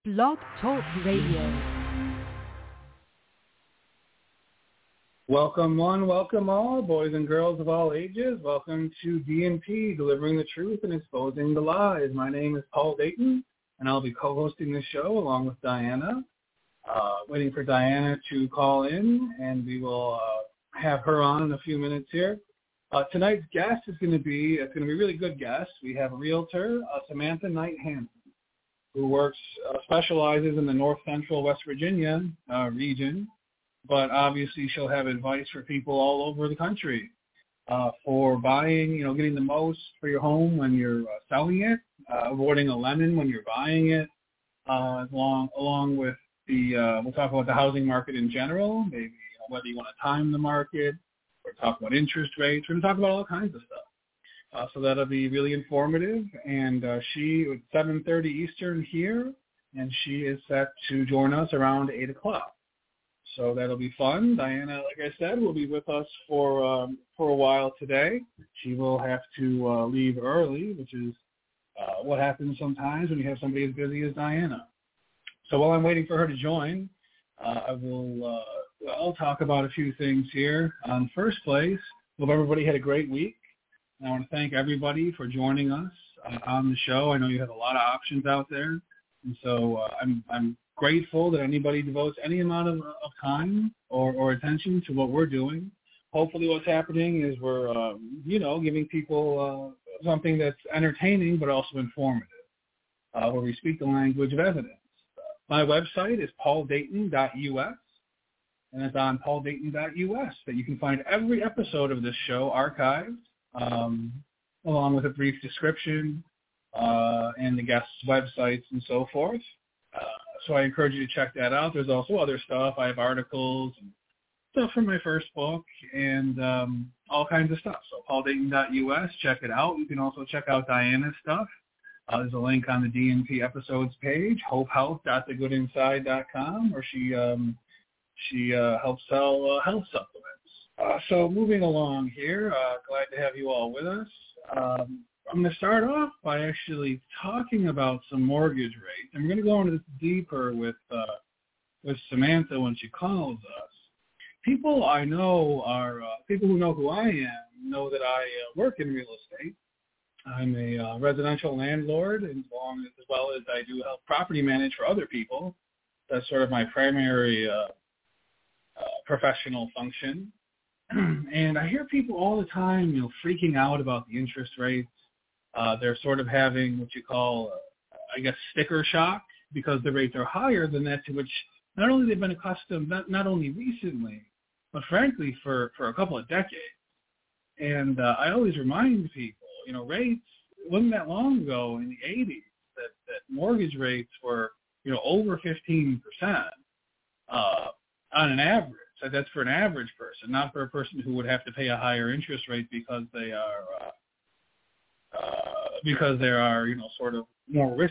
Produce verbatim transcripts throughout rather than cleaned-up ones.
Blog Talk Radio. Welcome one, welcome all, boys and girls of all ages. Welcome to D and P, Delivering the Truth and Exposing the Lies. My name is Paul Dayton, and I'll be co-hosting the show along with Diana. Uh, waiting for Diana to call in, and we will uh, have her on in a few minutes here. Uh, tonight's guest is going to be, it's going to be a really good guest. We have a realtor, uh, Samantha Knight Hansen, who works, uh, specializes in the North Central West Virginia uh, region, but obviously she'll have advice for people all over the country uh, for buying, you know, getting the most for your home when you're uh, selling it, uh, avoiding a lemon when you're buying it, uh, along along with the, uh, we'll talk about the housing market in general, maybe you know, whether you want to time the market, or talk about interest rates. We're going to talk about all kinds of stuff. Uh, so that'll be really informative. And uh, she, it's seven thirty Eastern here, and she is set to join us around eight o'clock. So that'll be fun. Diana, like I said, will be with us for um, for a while today. She will have to uh, leave early, which is uh, what happens sometimes when you have somebody as busy as Diana. So while I'm waiting for her to join, uh, I will uh, I'll talk about a few things here. Um, first place, hope everybody had a great week. And I want to thank everybody for joining us uh, on the show. I know you have a lot of options out there, and so uh, I'm I'm grateful that anybody devotes any amount of, of time or, or attention to what we're doing. Hopefully what's happening is we're, um, you know, giving people uh, something that's entertaining but also informative, uh, where we speak the language of evidence. My website is paul dayton dot u s, and it's on paul dayton dot u s that you can find every episode of this show archived, um, along with a brief description uh, and the guests' websites and so forth. Uh, so I encourage you to check that out. There's also other stuff. I have articles and stuff from my first book and um, all kinds of stuff. So paul dayton dot u s, check it out. You can also check out Diana's stuff. Uh, there's a link on the D and P episodes page, hope health dot the good inside dot com, where she um, she uh, helps sell uh, health supplements. Uh, so moving along here, uh, glad to have you all with us. Um, I'm going to start off by actually talking about some mortgage rates. I'm going to go into this deeper with uh, with Samantha when she calls us. People I know are, uh, people who know who I am know that I uh, work in real estate. I'm a uh, residential landlord, as, long as, as well as I do help property manage for other people. That's sort of my primary uh, uh, professional function. And I hear people all the time, you know, freaking out about the interest rates. Uh, they're sort of having what you call, uh, I guess, sticker shock, because the rates are higher than that to which not only they've been accustomed, not, not only recently, but frankly for, for a couple of decades. And uh, I always remind people, you know, rates, it wasn't that long ago in the eighties that, that mortgage rates were, you know, over fifteen percent uh, on an average. So that's for an average person, not for a person who would have to pay a higher interest rate because they are, uh, uh, because they are, you know, sort of more risky.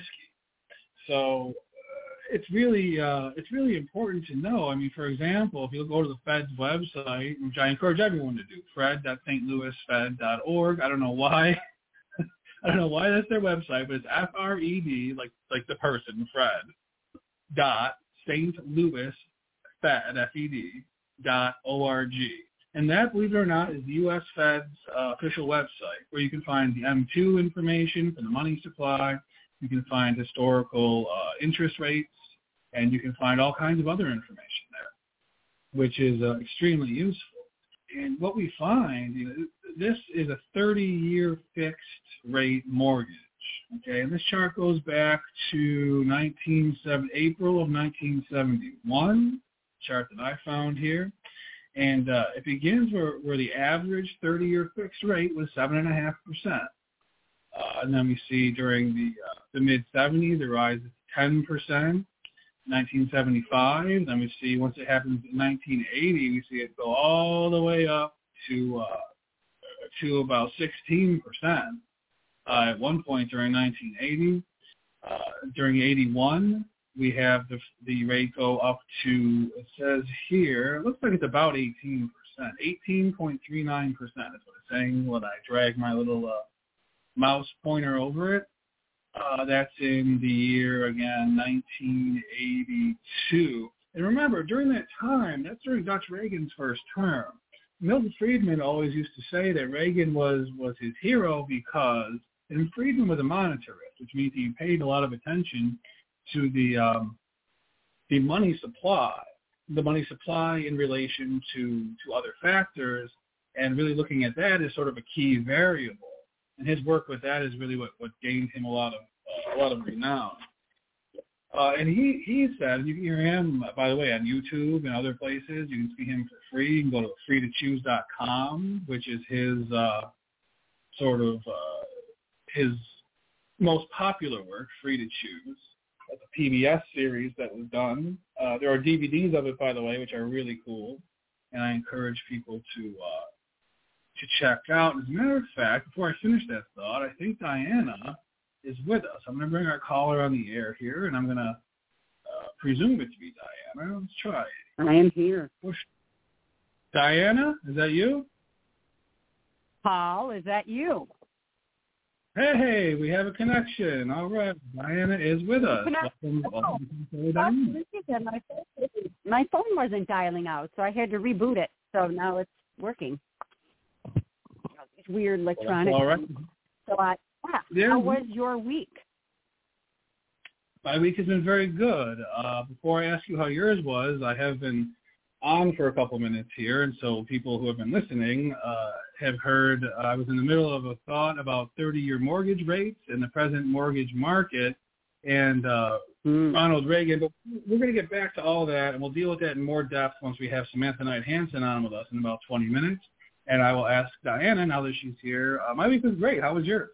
So uh, it's really, uh, it's really important to know. I mean, for example, if you go to the Fed's website, which I encourage everyone to do, fred dot st louis fed dot org. I don't know why. I don't know why that's their website, but it's F R E D, like like the person, Fred, dot Saint Louis Fed, F E D, dot O R G. And that, believe it or not, is the U S Fed's uh, official website, where you can find the M two information for the money supply. You can find historical uh, interest rates, and you can find all kinds of other information there, which is uh, extremely useful. And what we find, you know, this is a thirty-year fixed rate mortgage. Okay, and this chart goes back to nineteen seventy, April of nineteen seventy-one, chart that I found here. And uh, it begins where, where the average thirty-year fixed rate was seven point five percent. Uh, and then we see during the uh, the mid-seventies, it rises to ten percent. nineteen seventy-five, then we see once it happens in nineteen eighty, we see it go all the way up to uh, to about sixteen percent uh, at one point during nineteen eighty. Uh, during eighty-one, we have the the rate go up to, it says here, it looks like it's about eighteen percent, eighteen point three nine percent is what it's saying when I drag my little uh, mouse pointer over it. Uh, that's in the year, again, nineteen eighty-two. And remember, during that time, that's during Dutch Reagan's first term. Milton Friedman always used to say that Reagan was, was his hero because, and Friedman was a monetarist, which means he paid a lot of attention to the um, the money supply, the money supply in relation to, to other factors, and really looking at that as sort of a key variable. And his work with that is really what, what gained him a lot of uh, a lot of renown. Uh, and he, he said, you can hear him, by the way, on YouTube and other places. You can see him for free. You can go to free to choose dot com, which is his uh, sort of uh, his most popular work, Free to Choose. That's a P B S series that was done. Uh, there are D V Ds of it, by the way, which are really cool, and I encourage people to uh, to check out. As a matter of fact, before I finish that thought, I think Diana is with us. I'm going to bring our caller on the air here, and I'm going to uh, presume it to be Diana. Let's try it. I am here. Diana, is that you? Paul, is that you? Hey, we have a connection. All right. Diana is with us. Welcome, welcome to Diana. My phone wasn't dialing out, so I had to reboot it. So now it's working. It's weird electronic. Well, all right. So I, yeah. How was your week? My week has been very good. Uh, before I ask you how yours was, I have been on for a couple minutes here, and so people who have been listening uh, have heard uh, I was in the middle of a thought about thirty-year mortgage rates and the present mortgage market and uh, mm. Ronald Reagan. But we're going to get back to all that, and we'll deal with that in more depth once we have Samantha Knight Hansen on with us in about twenty minutes. And I will ask Diana, now that she's here, uh, my week was great. How was yours?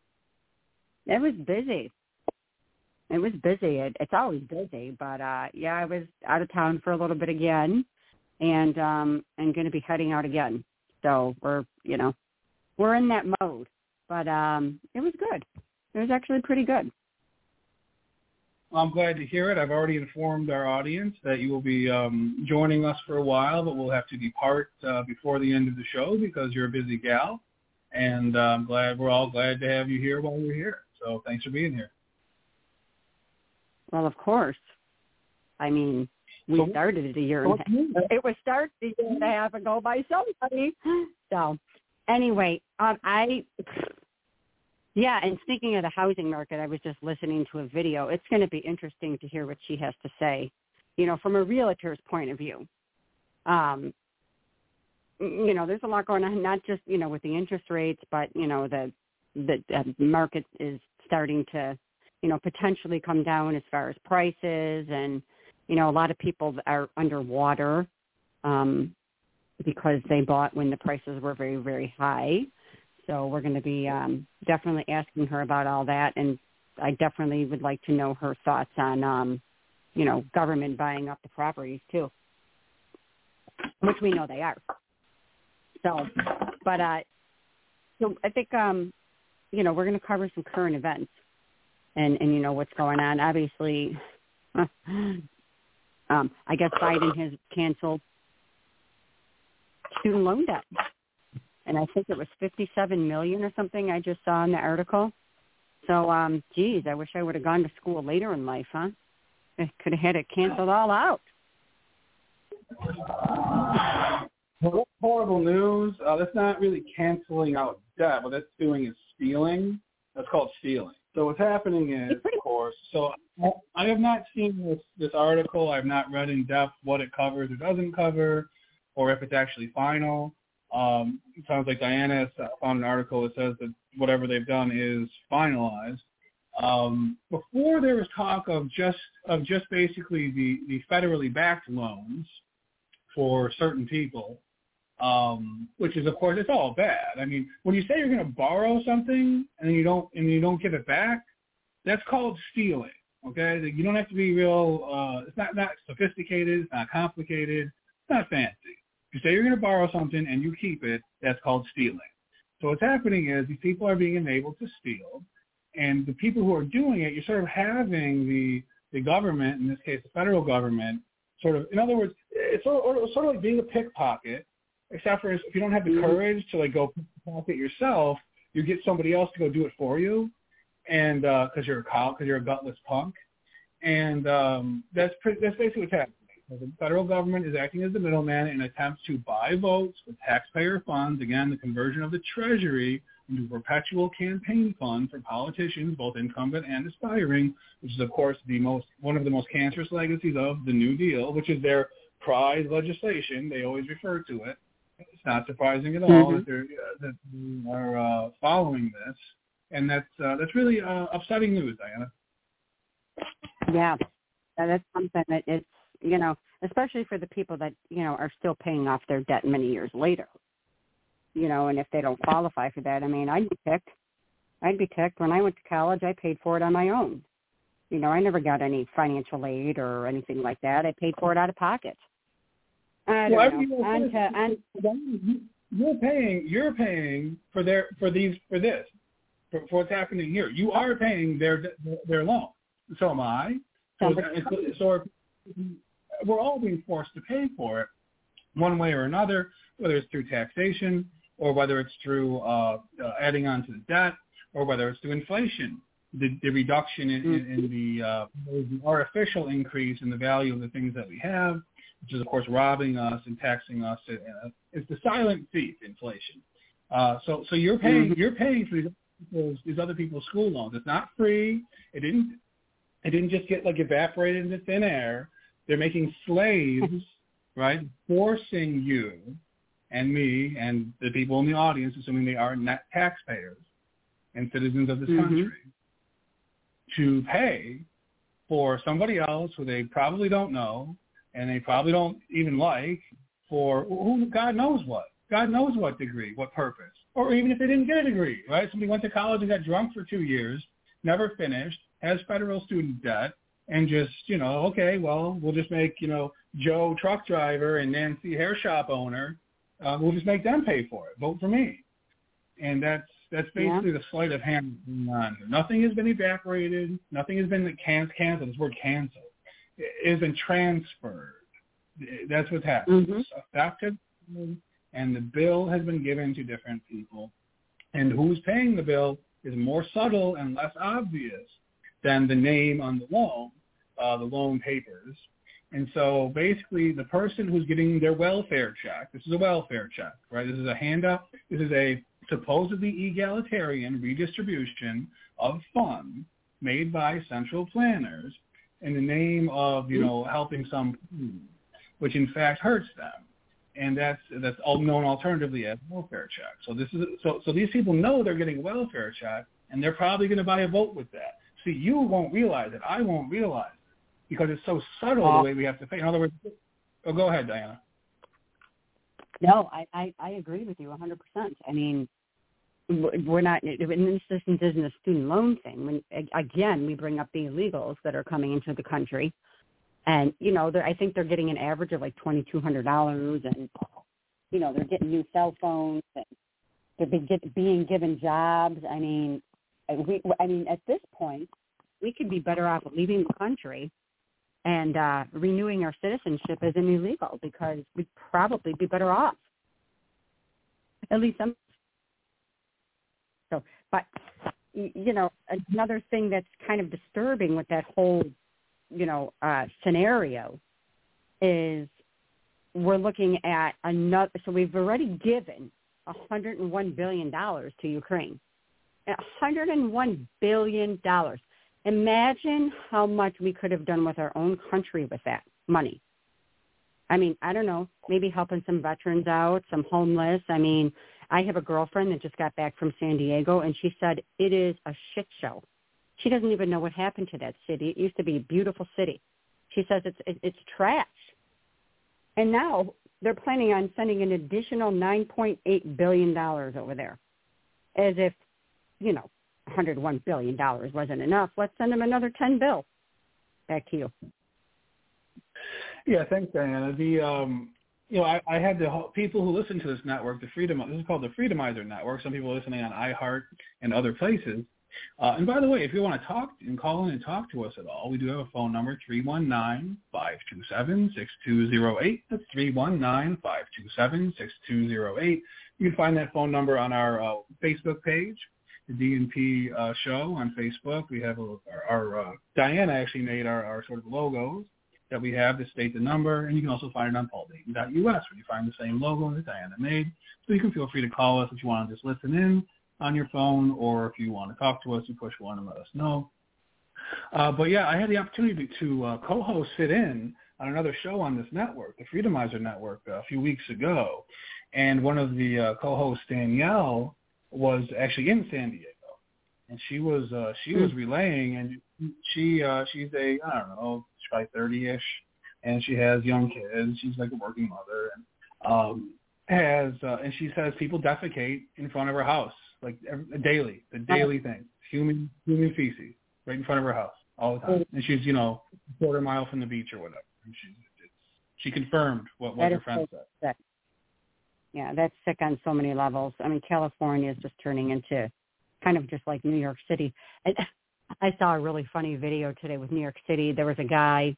It was busy. It was busy. It, it's always busy, but uh, yeah, I was out of town for a little bit again, and um, I'm going to be heading out again. So we're, you know, we're in that mode. But um, it was good. It was actually pretty good. Well, I'm glad to hear it. I've already informed our audience that you will be um, joining us for a while, but we'll have to depart uh, before the end of the show because you're a busy gal. And uh, I'm glad we're all glad to have you here while you're here. So thanks for being here. Well, of course. I mean, we so, started it a year and a half. It was started a year and a half ago by somebody. So anyway, um, I, yeah, and speaking of the housing market, I was just listening to a video. It's going to be interesting to hear what she has to say, you know, from a realtor's point of view. Um, you know, there's a lot going on, not just, you know, with the interest rates, but, you know, the, the, the market is starting to, you know, potentially come down as far as prices. And, you know, a lot of people are underwater um, because they bought when the prices were very, very high. So we're going to be um, definitely asking her about all that. And I definitely would like to know her thoughts on, um, you know, government buying up the properties too, which we know they are. So, but uh, so I think, um, you know, we're going to cover some current events and, and, you know, what's going on. Obviously, um, I guess Biden has canceled student loan debt. And I think it was fifty-seven million dollars or something I just saw in the article. So, um, geez, I wish I would have gone to school later in life, huh? I could have had it canceled all out. Well, that's horrible news. Uh, that's not really canceling out debt. What that's doing is stealing. That's called stealing. So what's happening is, of course, so I have not seen this, this article. I have not read in depth what it covers or doesn't cover, or if it's actually final. Um, it sounds like Diana has found an article that says that whatever they've done is finalized. Um, before there was talk of just of just basically the, the federally backed loans for certain people, um, which is, of course, it's all bad. I mean, when you say you're going to borrow something and you don't and you don't give it back, that's called stealing. Okay, you don't have to be real. Uh, it's not not sophisticated. It's not complicated. It's not fancy. You say you're going to borrow something and you keep it, that's called stealing. So what's happening is these people are being enabled to steal, and the people who are doing it, you're sort of having the the government, in this case the federal government, sort of, in other words, it's sort of, sort of like being a pickpocket, except for if you don't have the courage to like go pickpocket yourself, you get somebody else to go do it for you. and because uh, you're a cow, because you're a gutless punk, and um, that's pre- that's basically what's happening. The federal government is acting as the middleman in attempts to buy votes with taxpayer funds. Again, the conversion of the Treasury into a perpetual campaign fund for politicians, both incumbent and aspiring, which is, of course, the most one of the most cancerous legacies of the New Deal, which is their prize legislation. They always refer to it. It's not surprising at all mm-hmm. that, they're, uh, that they are uh, following this, and that's uh, that's really uh, upsetting news, Diana. Yeah, that's something that it's, you know, especially for the people that, you know, are still paying off their debt many years later, you know, and if they don't qualify for that, I mean, I'd be ticked. I'd be ticked. When I went to college, I paid for it on my own. You know, I never got any financial aid or anything like that. I paid for it out of pocket. I don't well, know. On to, on, you're paying. You're paying for their for these for this for, for what's happening here. You are paying their their loan. So am I. So, so we're all being forced to pay for it, one way or another, whether it's through taxation or whether it's through uh, uh, adding on to the debt or whether it's through inflation. The, the reduction in, in, in the, uh, the artificial increase in the value of the things that we have, which is, of course, robbing us and taxing us. Uh, it's the silent thief, inflation. Uh, so, so you're paying mm-hmm. you're paying for these, people's, these other people's school loans. It's not free. It didn't it didn't just get like evaporated into thin air. They're making slaves, right, forcing you and me and the people in the audience, assuming they are net taxpayers and citizens of this mm-hmm. country, to pay for somebody else who they probably don't know and they probably don't even like for who God knows what. God knows what degree, what purpose. Or even if they didn't get a degree, right? Somebody went to college and got drunk for two years, never finished, has federal student debt, and just, you know, okay, well, we'll just make, you know, Joe truck driver and Nancy hair shop owner, uh, we'll just make them pay for it. Vote for me. And that's that's basically yeah. the sleight of hand going on here. Nothing has been evaporated. Nothing has been can- canceled. This word canceled. It has been transferred. That's what's happened. Mm-hmm. It's effective, and the bill has been given to different people. And who's paying the bill is more subtle and less obvious than the name on the loan, uh, the loan papers. And so basically the person who's getting their welfare check, this is a welfare check, right? This is a handout. This is a supposedly egalitarian redistribution of funds made by central planners in the name of, you know, helping some, which in fact hurts them. And that's that's all known alternatively as welfare check. So this is so so these people know they're getting a welfare check, and they're probably going to buy a vote with that. See, you won't realize it. I won't realize it because it's so subtle uh, the way we have to pay. In other words, oh, go ahead, Diana. No, I, I, I agree with you one hundred percent. I mean, we're not, and this isn't a student loan thing. When, again, we bring up the illegals that are coming into the country. And, you know, I think they're getting an average of like twenty-two hundred dollars, and, you know, they're getting new cell phones, and they're be get, being given jobs. I mean, we, I mean, at this point, we could be better off leaving the country and uh, renewing our citizenship as an illegal, because we'd probably be better off. At least some. So, but, you know, another thing that's kind of disturbing with that whole, you know, uh, scenario is we're looking at another, so we've already given one hundred one billion dollars to Ukraine. one hundred one billion dollars. Imagine how much we could have done with our own country with that money. I mean, I don't know, maybe helping some veterans out, some homeless. I mean, I have a girlfriend that just got back from San Diego, and she said it is a shit show. She doesn't even know what happened to that city. It used to be a beautiful city. She says it's it, it's trash. And now they're planning on sending an additional nine point eight billion dollars over there, as if, you know, one hundred one billion dollars wasn't enough. Let's send them another ten bill. Back to you. Yeah, thanks, Diana. The um, you know, I, I had the people who listen to this network, the Freedom. This is called the Freedomizer Network. Some people are listening on iHeart and other places. Uh, and by the way, if you want to talk and call in and talk to us at all, we do have a phone number, three one nine, five two seven, six two zero eight. That's three one nine, five two seven, six two zero eight. You can find that phone number on our uh, Facebook page. the D N P uh, show on Facebook. We have a, our, our uh, Diana actually made our, our sort of logos that we have to state the number, and you can also find it on paul dayton dot U S where you find the same logo that Diana made. So you can feel free to call us if you want to just listen in on your phone, or if you want to talk to us, you push one and let us know. Uh, but yeah, I had the opportunity to, to uh, co-host sit in on another show on this network, the Freedomizer Network, uh, a few weeks ago. And one of the uh, co-hosts, Danielle, was actually in San Diego. And she was uh, she was relaying, and she uh, she's a, I don't know, she's probably thirty-ish, and she has young kids. She's like a working mother, and um, has uh, and she says people defecate in front of her house, like every, daily, the daily thing, human human feces right in front of her house all the time. And she's, you know, a quarter mile from the beach or whatever. And she it's, she confirmed what, what her friend so said. Sick. Yeah, that's sick on so many levels. I mean, California is just turning into kind of just like New York City. And I saw a really funny video today with New York City. There was a guy,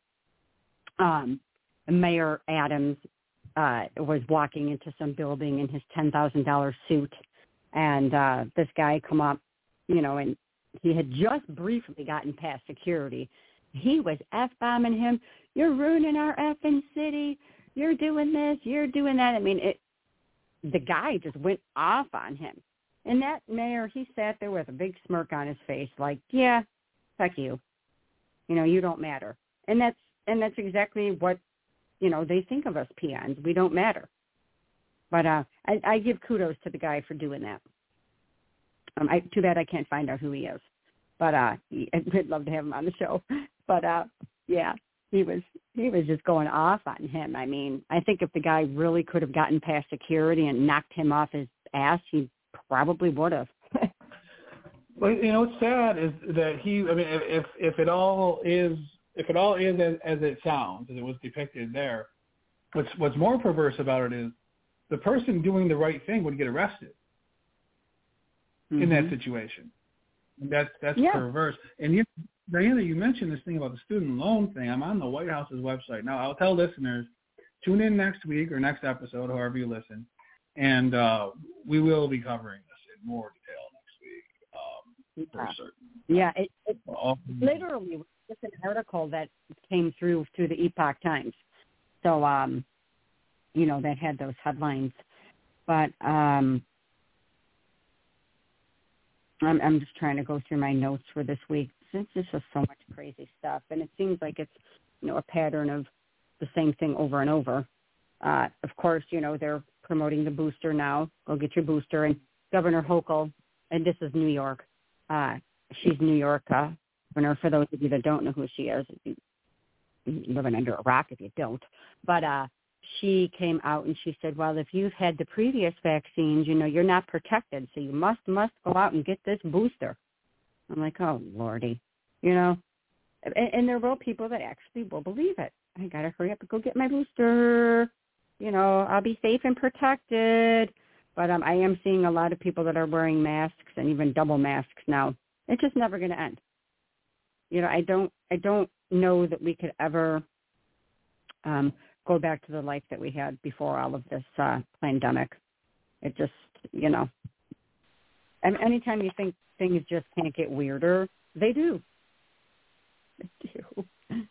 um, Mayor Adams, uh, was walking into some building in his ten thousand dollars suit. And uh, this guy come up, you know, and he had just briefly gotten past security. He was F-bombing him. You're ruining our effing city. You're doing this. You're doing that. I mean, it. The guy just went off on him. And that mayor, he sat there with a big smirk on his face like, yeah, fuck you. You know, you don't matter. And that's and that's exactly what, you know, they think of us peons. We don't matter. But uh, I, I give kudos to the guy for doing that. Um, I, too bad I can't find out who he is. But uh, he, I'd love to have him on the show. But, uh, yeah, he was he was just going off on him. I mean, I think if the guy really could have gotten past security and knocked him off his ass, he probably would have. Well, you know, what's sad is that he, I mean, if if it all is, if it all is as, as it sounds, as it was depicted there, what's what's more perverse about it is the person doing the right thing would get arrested mm-hmm. in that situation. And that's that's yeah. perverse. And you, Diana, you mentioned this thing about the student loan thing. I'm on the White House's website now. I'll tell listeners, tune in next week or next episode, however you listen, and uh, we will be covering this in more detail next week. Um, for yeah. certain. Yeah, it, it well, literally was just an article that came through through the Epoch Times. So, um, you know, that had those headlines. But um, I'm, I'm just trying to go through my notes for this week. It's just so much crazy stuff, and it seems like it's, you know, a pattern of the same thing over and over. Uh, of course, you know, they're promoting the booster now. Go get your booster. And Governor Hochul, and this is New York. Uh, she's New York uh, governor. For those of you that don't know who she is, you're living under a rock if you don't. But uh, she came out and she said, well, if you've had the previous vaccines, you know, you're not protected, so you must, must go out and get this booster. I'm like, oh, Lordy, you know. And, and there are real people that actually will believe it. I got to hurry up and go get my booster. You know, I'll be safe and protected. But um, I am seeing a lot of people that are wearing masks and even double masks now. It's just never going to end. You know, I don't, I don't know that we could ever um, go back to the life that we had before all of this uh, pandemic. It just, you know, and anytime you think things just can't get weirder, they do. They do.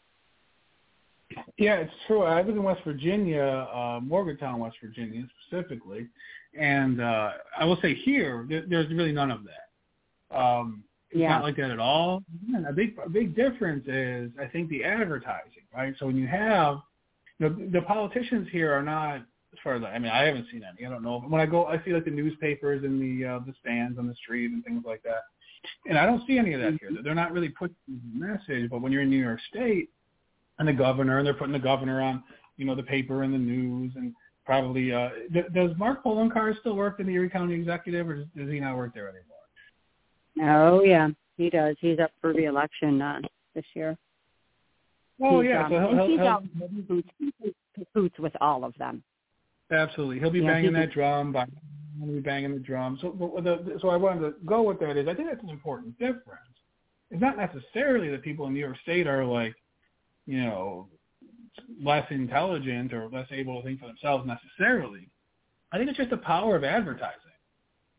Yeah, it's true. I live in West Virginia, uh, Morgantown, West Virginia specifically, and uh, I will say here, there, there's really none of that. Um, it's yeah. not like that at all. And a big, a big difference is, I think, the advertising, right? So when you have, you know, the politicians here are not, as far as I, I mean, I haven't seen any. I don't know. When I go, I see like the newspapers and the uh, the stands on the street and things like that, and I don't see any of that here. They're not really pushing the message. But when you're in New York State, and the governor, and they're putting the governor on, you know, the paper and the news, and probably, uh, th- does Mark Poloncarz still work in the Erie County Executive, or does, does he not work there anymore? Oh, yeah, he does. He's up for re-election uh, this year. Oh, he's, yeah. Um, so he'll, and he'll, he's he'll, out in boots with all of them. Absolutely. He'll be yeah, banging he that drum. By, he'll be banging the drum. So, but the, so I wanted to go with that is I think that's an important difference. It's not necessarily that people in New York State are like, you know, less intelligent or less able to think for themselves necessarily. I think it's just the power of advertising.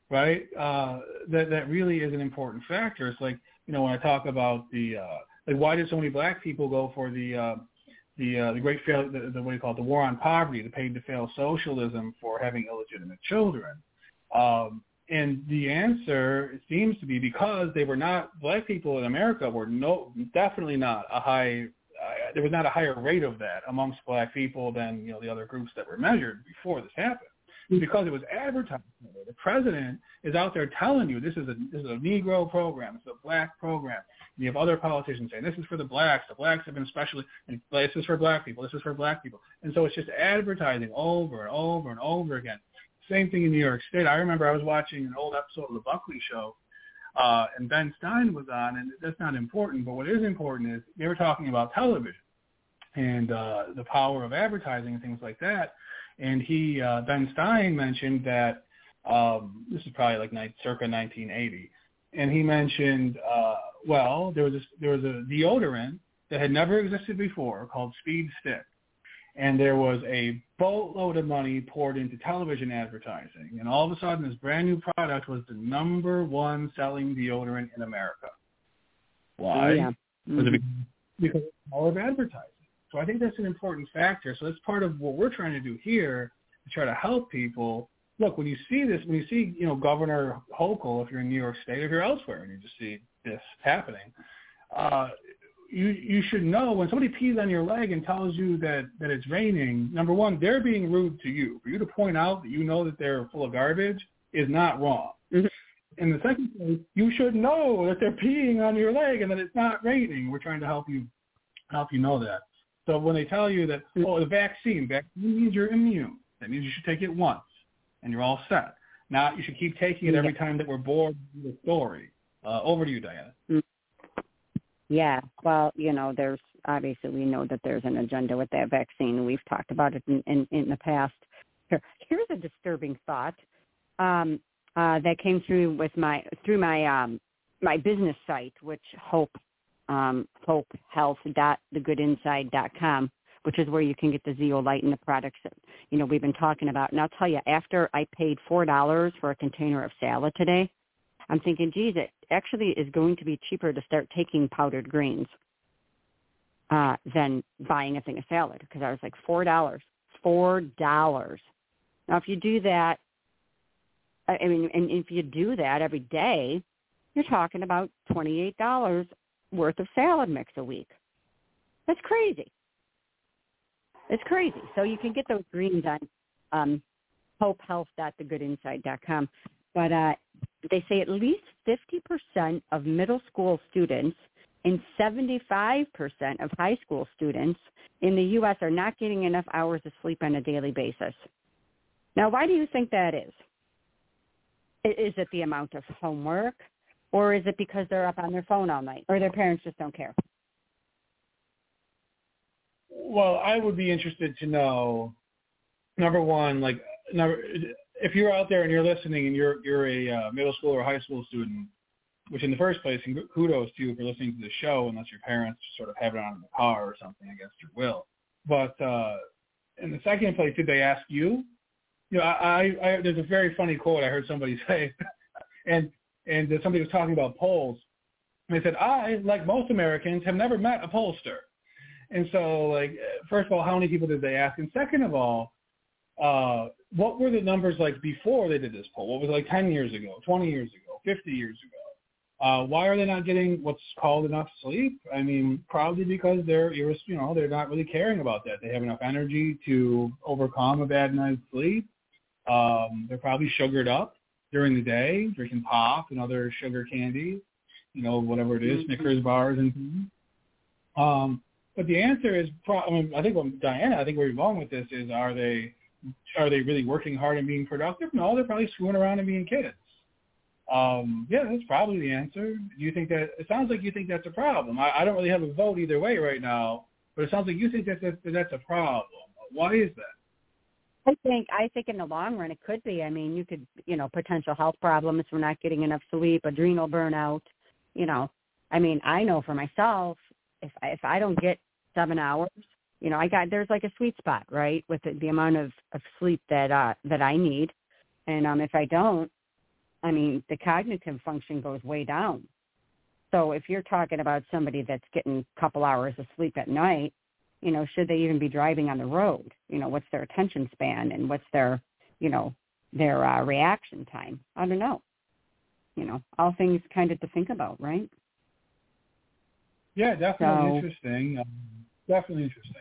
right? Uh, that that really is an important factor. It's like, you know, when I talk about the uh, like, why did so many black people go for the uh, the uh, the great fail, the, the what do you call it, the war on poverty, the paid to fail socialism for having illegitimate children? Um, and the answer it seems to be because they were not, black people in America were no definitely not a high. Uh, there was not a higher rate of that amongst black people than, you know, the other groups that were measured before this happened, because it was advertised. The president is out there telling you this is a this is a Negro program, it's a black program. And you have other politicians saying this is for the blacks. The blacks have been especially, and this is for black people. This is for black people. And so it's just advertising over and over and over again. Same thing in New York State. I remember I was watching an old episode of The Buckley Show. Uh, and Ben Stein was on, and that's not important, but what is important is they were talking about television and uh, the power of advertising and things like that. And he, uh, Ben Stein mentioned that, um, this is probably like ni- circa nineteen eighty, and he mentioned, uh, well, there was, a, there was a deodorant that had never existed before called Speed Stick. And there was a boatload of money poured into television advertising. And all of a sudden, this brand new product was the number one selling deodorant in America. Why? Oh, yeah. Mm-hmm. Was it because of the power of advertising. So I think that's an important factor. So that's part of what we're trying to do here to try to help people. Look, when you see this, when you see, you know, Governor Hochul, if you're in New York State, if you're elsewhere, and you just see this happening, uh, You you should know when somebody pees on your leg and tells you that, that it's raining, number one, they're being rude to you. For you to point out that you know that they're full of garbage is not wrong. Mm-hmm. And the second thing, you should know that they're peeing on your leg and that it's not raining. We're trying to help you help you know that. So when they tell you that, oh, the vaccine, vaccine means you're immune. That means you should take it once and you're all set. Not you should keep taking it every time that we're bored with the story. Uh, over to you, Diana. Mm-hmm. Yeah, well, you know, there's obviously we know that there's an agenda with that vaccine. We've talked about it in, in, in the past. Here, here's a disturbing thought um, uh, that came through with my through my um, my business site, which Hope um, Hope Health dot the good inside dot com, which is where you can get the zeolite and the products that, you know, we've been talking about. And I'll tell you, after I paid four dollars for a container of salad today, I'm thinking, geez, it actually is going to be cheaper to start taking powdered greens uh, than buying a thing of salad, because I was like, four dollars, four dollars. Now, if you do that, I mean, and if you do that every day, you're talking about twenty-eight dollars worth of salad mix a week. That's crazy. It's crazy. So you can get those greens on um, hope health dot the good inside dot com. But uh, they say at least fifty percent of middle school students and seventy-five percent of high school students in the U S are not getting enough hours of sleep on a daily basis. Now, why do you think that is? Is it the amount of homework, or is it because they're up on their phone all night, or their parents just don't care? Well, I would be interested to know, number one, like, number, if you're out there and you're listening and you're you're a uh, middle school or high school student, which in the first place, and kudos to you for listening to the show, unless your parents sort of have it on in the car or something against your will. But uh, in the second place, did they ask you? You know, I, I, I there's a very funny quote I heard somebody say, and and somebody was talking about polls. And they said, I, like most Americans, have never met a pollster. And so, like, first of all, how many people did they ask? And second of all, uh, what were the numbers like before they did this poll? What was it like ten years ago, twenty years ago, fifty years ago? Uh, why are they not getting what's called enough sleep? I mean, probably because they're, you know, they're not really caring about that. They have enough energy to overcome a bad night's sleep. Um, they're probably sugared up during the day, drinking pop and other sugar candy, you know, whatever it is, mm-hmm. Snickers bars and things. Um, but the answer is, I mean, I think what Diana, I think where you're going with this is, are they are they really working hard and being productive? No, they're probably screwing around and being kids. Um, yeah, that's probably the answer. Do you think that, it sounds like you think that's a problem. I, I don't really have a vote either way right now, but it sounds like you think that that's, that that's a problem. Why is that? I think I think in the long run it could be. I mean, you could, you know, potential health problems from not getting enough sleep, adrenal burnout. You know, I mean, I know for myself, if I, if I don't get seven hours, you know, I got there's like a sweet spot, right, with the, the amount of, of sleep that uh, that I need, and um, if I don't, I mean, the cognitive function goes way down. So if you're talking about somebody that's getting a couple hours of sleep at night, you know, should they even be driving on the road? You know, what's their attention span and what's their, you know, their uh, reaction time? I don't know. You know, all things kind of to think about, right? Yeah, definitely so, interesting. Um, definitely interesting.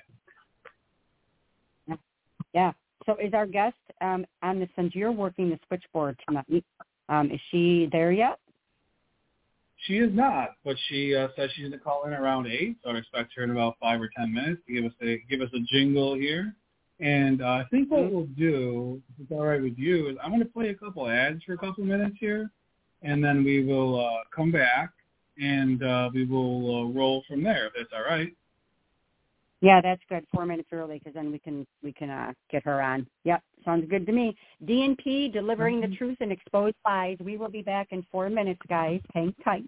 Yeah. So is our guest um, on the, since you're working the switchboard tonight, um, is she there yet? She is not, but she uh, says she's going to call in around eight, so I'd expect her in about five or ten minutes to give us a give us a jingle here. And uh, I think what we'll do, if it's all right with you, is I'm going to play a couple ads for a couple minutes here, and then we will uh, come back and uh, we will uh, roll from there, if that's all right. Yeah, that's good. Four minutes early, because then we can we can uh, get her on. Yep, sounds good to me. D and P, delivering mm-hmm. the truth and exposed lies. We will be back in four minutes, guys. Hang tight.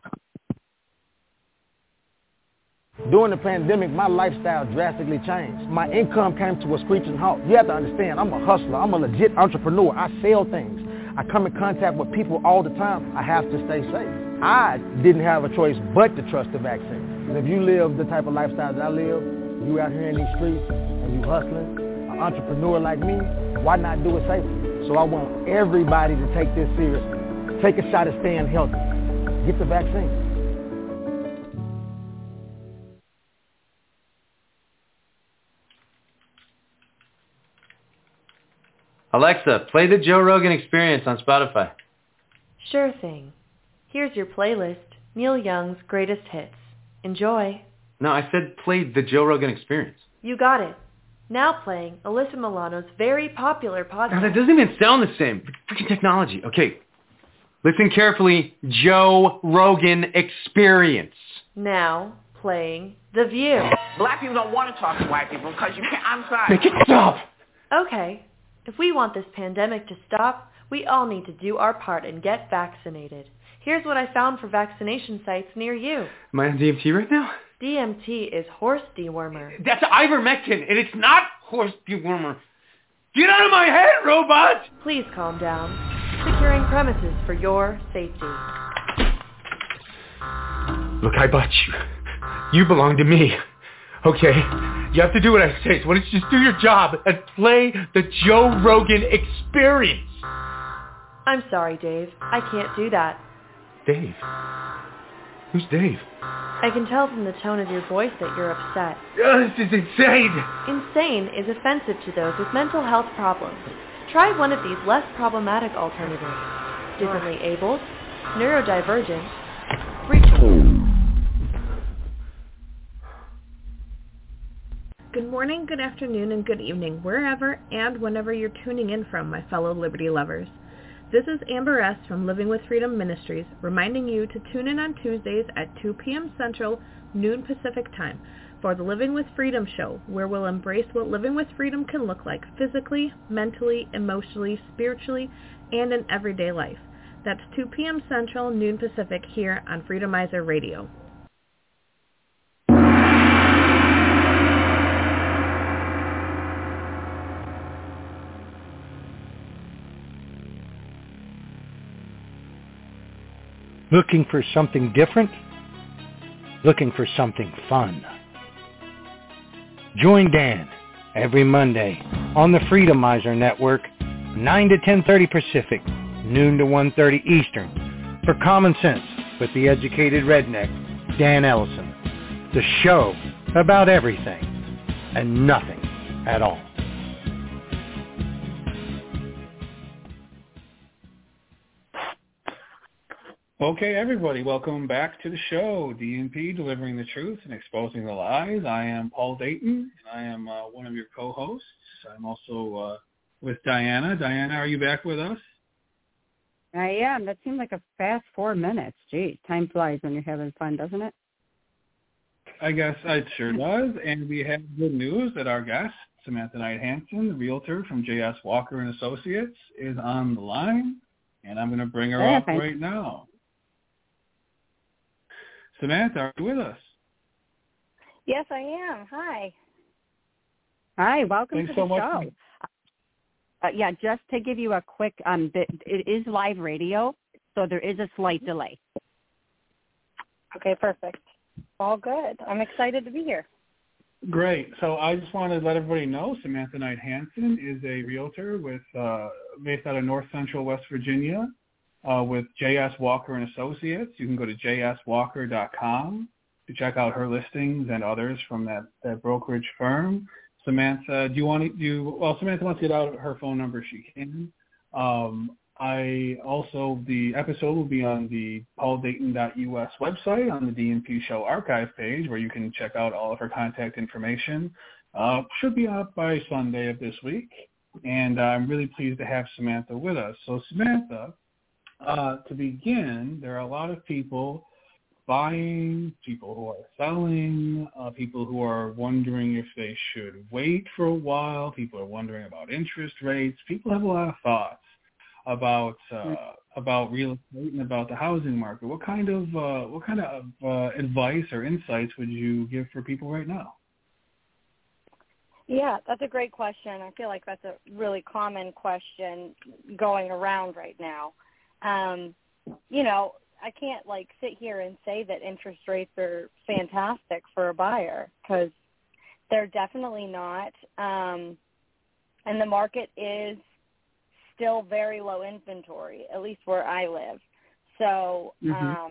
During the pandemic, my lifestyle drastically changed. My income came to a screeching halt. You have to understand, I'm a hustler. I'm a legit entrepreneur. I sell things. I come in contact with people all the time. I have to stay safe. I didn't have a choice but to trust the vaccine. And if you live the type of lifestyle that I live, you out here in these streets and you hustling, an entrepreneur like me, why not do it safely? So I want everybody to take this seriously. Take a shot at staying healthy. Get the vaccine. Alexa, play the Joe Rogan Experience on Spotify. Sure thing. Here's your playlist, Neil Young's greatest hits. Enjoy. No, I said play the Joe Rogan Experience. You got it. Now playing Alyssa Milano's very popular podcast. Now, that doesn't even sound the same. Freaking technology. Okay. Listen carefully. Joe Rogan Experience. Now playing The View. Black people don't want to talk to white people because you can't. I'm sorry. Make it stop. Okay. If we want this pandemic to stop, we all need to do our part and get vaccinated. Here's what I found for vaccination sites near you. Am I on D M T right now? D M T is horse dewormer. That's ivermectin, and it's not horse dewormer. Get out of my head, robot! Please calm down. Securing premises for your safety. Look, I bought you. You belong to me. Okay? You have to do what I say, so why don't you just do your job and play the Joe Rogan Experience? I'm sorry, Dave. I can't do that. Dave? Who's Dave? I can tell from the tone of your voice that you're upset. Uh, this is insane! Insane is offensive to those with mental health problems. Try one of these less problematic alternatives. Differently abled, neurodivergent, reachable. Good morning, good afternoon, and good evening, wherever and whenever you're tuning in from, my fellow Liberty lovers. This is Amber S. from Living with Freedom Ministries, reminding you to tune in on Tuesdays at two p.m. Central, noon Pacific Time, for the Living with Freedom show, where we'll embrace what living with freedom can look like physically, mentally, emotionally, spiritually, and in everyday life. That's two p.m. Central, noon Pacific, here on Freedomizer Radio. Looking for something different? Looking for something fun? Join Dan every Monday on the Freedomizer Network, nine to ten thirty Pacific, noon to one thirty Eastern, for Common Sense with the educated redneck, Dan Ellison. The show about everything and nothing at all. Okay, everybody, welcome back to the show, D and P, delivering the truth and exposing the lies. I am Paul Dayton, and I am uh, one of your co-hosts. I'm also uh, with Diana. Diana, are you back with us? I am. That seemed like a fast four minutes. Geez, time flies when you're having fun, doesn't it? I guess it sure does. And we have good news that our guest, Samantha Knight Hansen, the realtor from J S Walker and Associates, is on the line, and I'm going to bring her yeah, up right now. Samantha, are you with us? Yes, I am. Hi. Hi, welcome Thanks to so the much show. uh, yeah, just to give you a quick, um, it, it is live radio, so there is a slight delay. Okay, perfect. All good. I'm excited to be here. Great. So I just wanted to let everybody know Samantha Knight Hansen is a realtor with uh, based out of North Central West Virginia uh, with J S Walker and Associates. You can go to j s walker dot com to check out her listings and others from that, that brokerage firm. Samantha, do you want to do? Well, Samantha wants to get out her phone number. She can. Um, I also the episode will be on the paul dayton dot u s website on the D and P Show archive page, where you can check out all of her contact information. Uh, should be up by Sunday of this week, and I'm really pleased to have Samantha with us. So Samantha, uh, to begin, there are a lot of people buying, people who are selling, uh, people who are wondering if they should wait for a while, people are wondering about interest rates, people have a lot of thoughts about uh, about real estate and about the housing market. What kind of uh, what kind of uh, advice or insights would you give for people right now? Yeah, that's a great question. I feel like that's a really common question going around right now. Um, you know, I can't like sit here and say that interest rates are fantastic for a buyer, because they're definitely not. Um, and the market is still very low inventory, at least where I live. So, mm-hmm. um,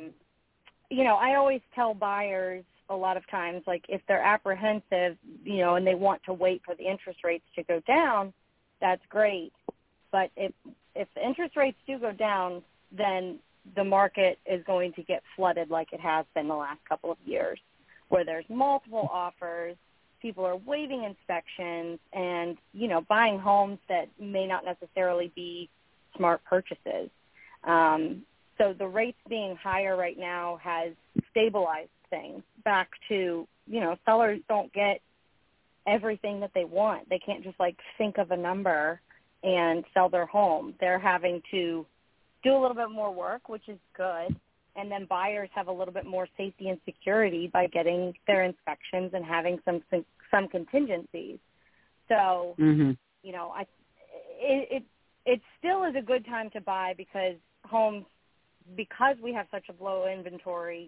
you know, I always tell buyers a lot of times, like, if they're apprehensive, you know, and they want to wait for the interest rates to go down, that's great. But if if the interest rates do go down, then the market is going to get flooded like it has been the last couple of years, where there's multiple offers, people are waiving inspections, and, you know, buying homes that may not necessarily be smart purchases. Um, so the rates being higher right now has stabilized things back to, you know, sellers don't get everything that they want. They can't just, like, think of a number and sell their home. They're having to do a little bit more work, which is good. And then buyers have a little bit more safety and security by getting their inspections and having some some contingencies. So, mm-hmm. you know, I it, it it still is a good time to buy, because homes, because we have such a low inventory,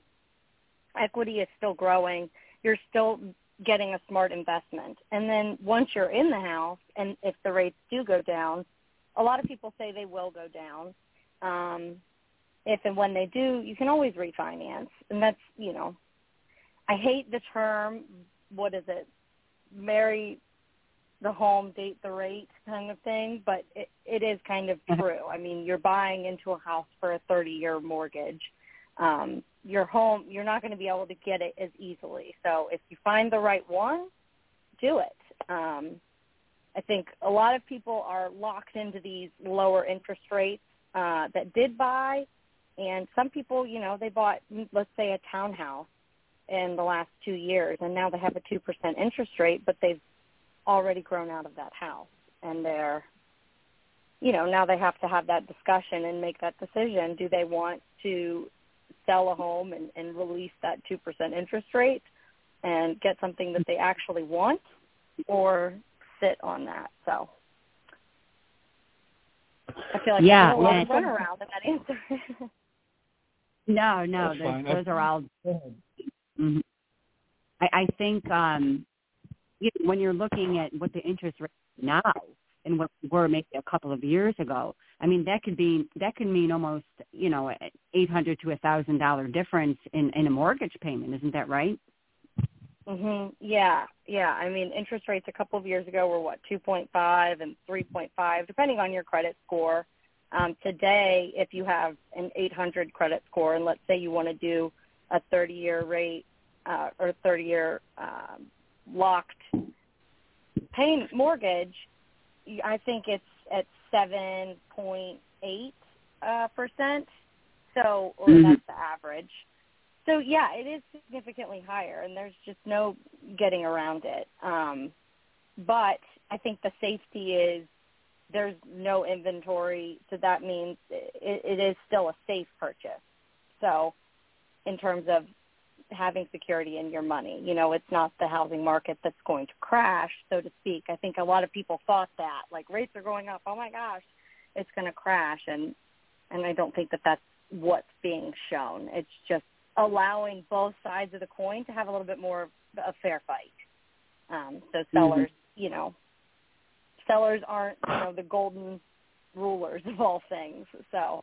equity is still growing. You're still getting a smart investment. And then once you're in the house, and if the rates do go down, a lot of people say they will go down. Um, if and when they do, you can always refinance. And that's, you know, I hate the term, what is it, marry the home, date the rate kind of thing, but it, it is kind of true. I mean, you're buying into a house for a thirty-year mortgage. Um, your home, you're not going to be able to get it as easily. So if you find the right one, do it. Um, I think a lot of people are locked into these lower interest rates uh, that did buy. And some people, you know, they bought, let's say, a townhouse in the last two years, and now they have a two percent interest rate, but they've already grown out of that house. And they're, you know, now they have to have that discussion and make that decision. Do they want to sell a home and, and release that two percent interest rate and get something that they actually want, or sit on that? So I feel like yeah, there's a lot of fun around in that answer. No, no, those, those are all. Mm-hmm. I, I think um, you know, when you're looking at what the interest rate is now and what we were maybe a couple of years ago, I mean that could be that could mean almost, you know, eight hundred to a thousand dollar difference in, in a mortgage payment. Isn't that right? Mhm. Yeah, yeah. I mean, interest rates a couple of years ago were what, two point five and three point five, depending on your credit score. Um, today, if you have an eight hundred credit score, and let's say you want to do a thirty-year rate uh, or thirty-year um, locked payment mortgage, I think it's at seven point eight uh, percent. So, or mm-hmm. that's the average. So, yeah, it is significantly higher, and there's just no getting around it. Um, but I think the safety is, there's no inventory, so that means it, it is still a safe purchase. So in terms of having security in your money. You know, it's not the housing market that's going to crash, so to speak. I think a lot of people thought that, like, rates are going up, oh my gosh, it's going to crash, and and I don't think that that's what's being shown. It's just allowing both sides of the coin to have a little bit more of a fair fight. Um, so sellers, mm-hmm. you know, sellers aren't, you know, the golden rulers of all things, so.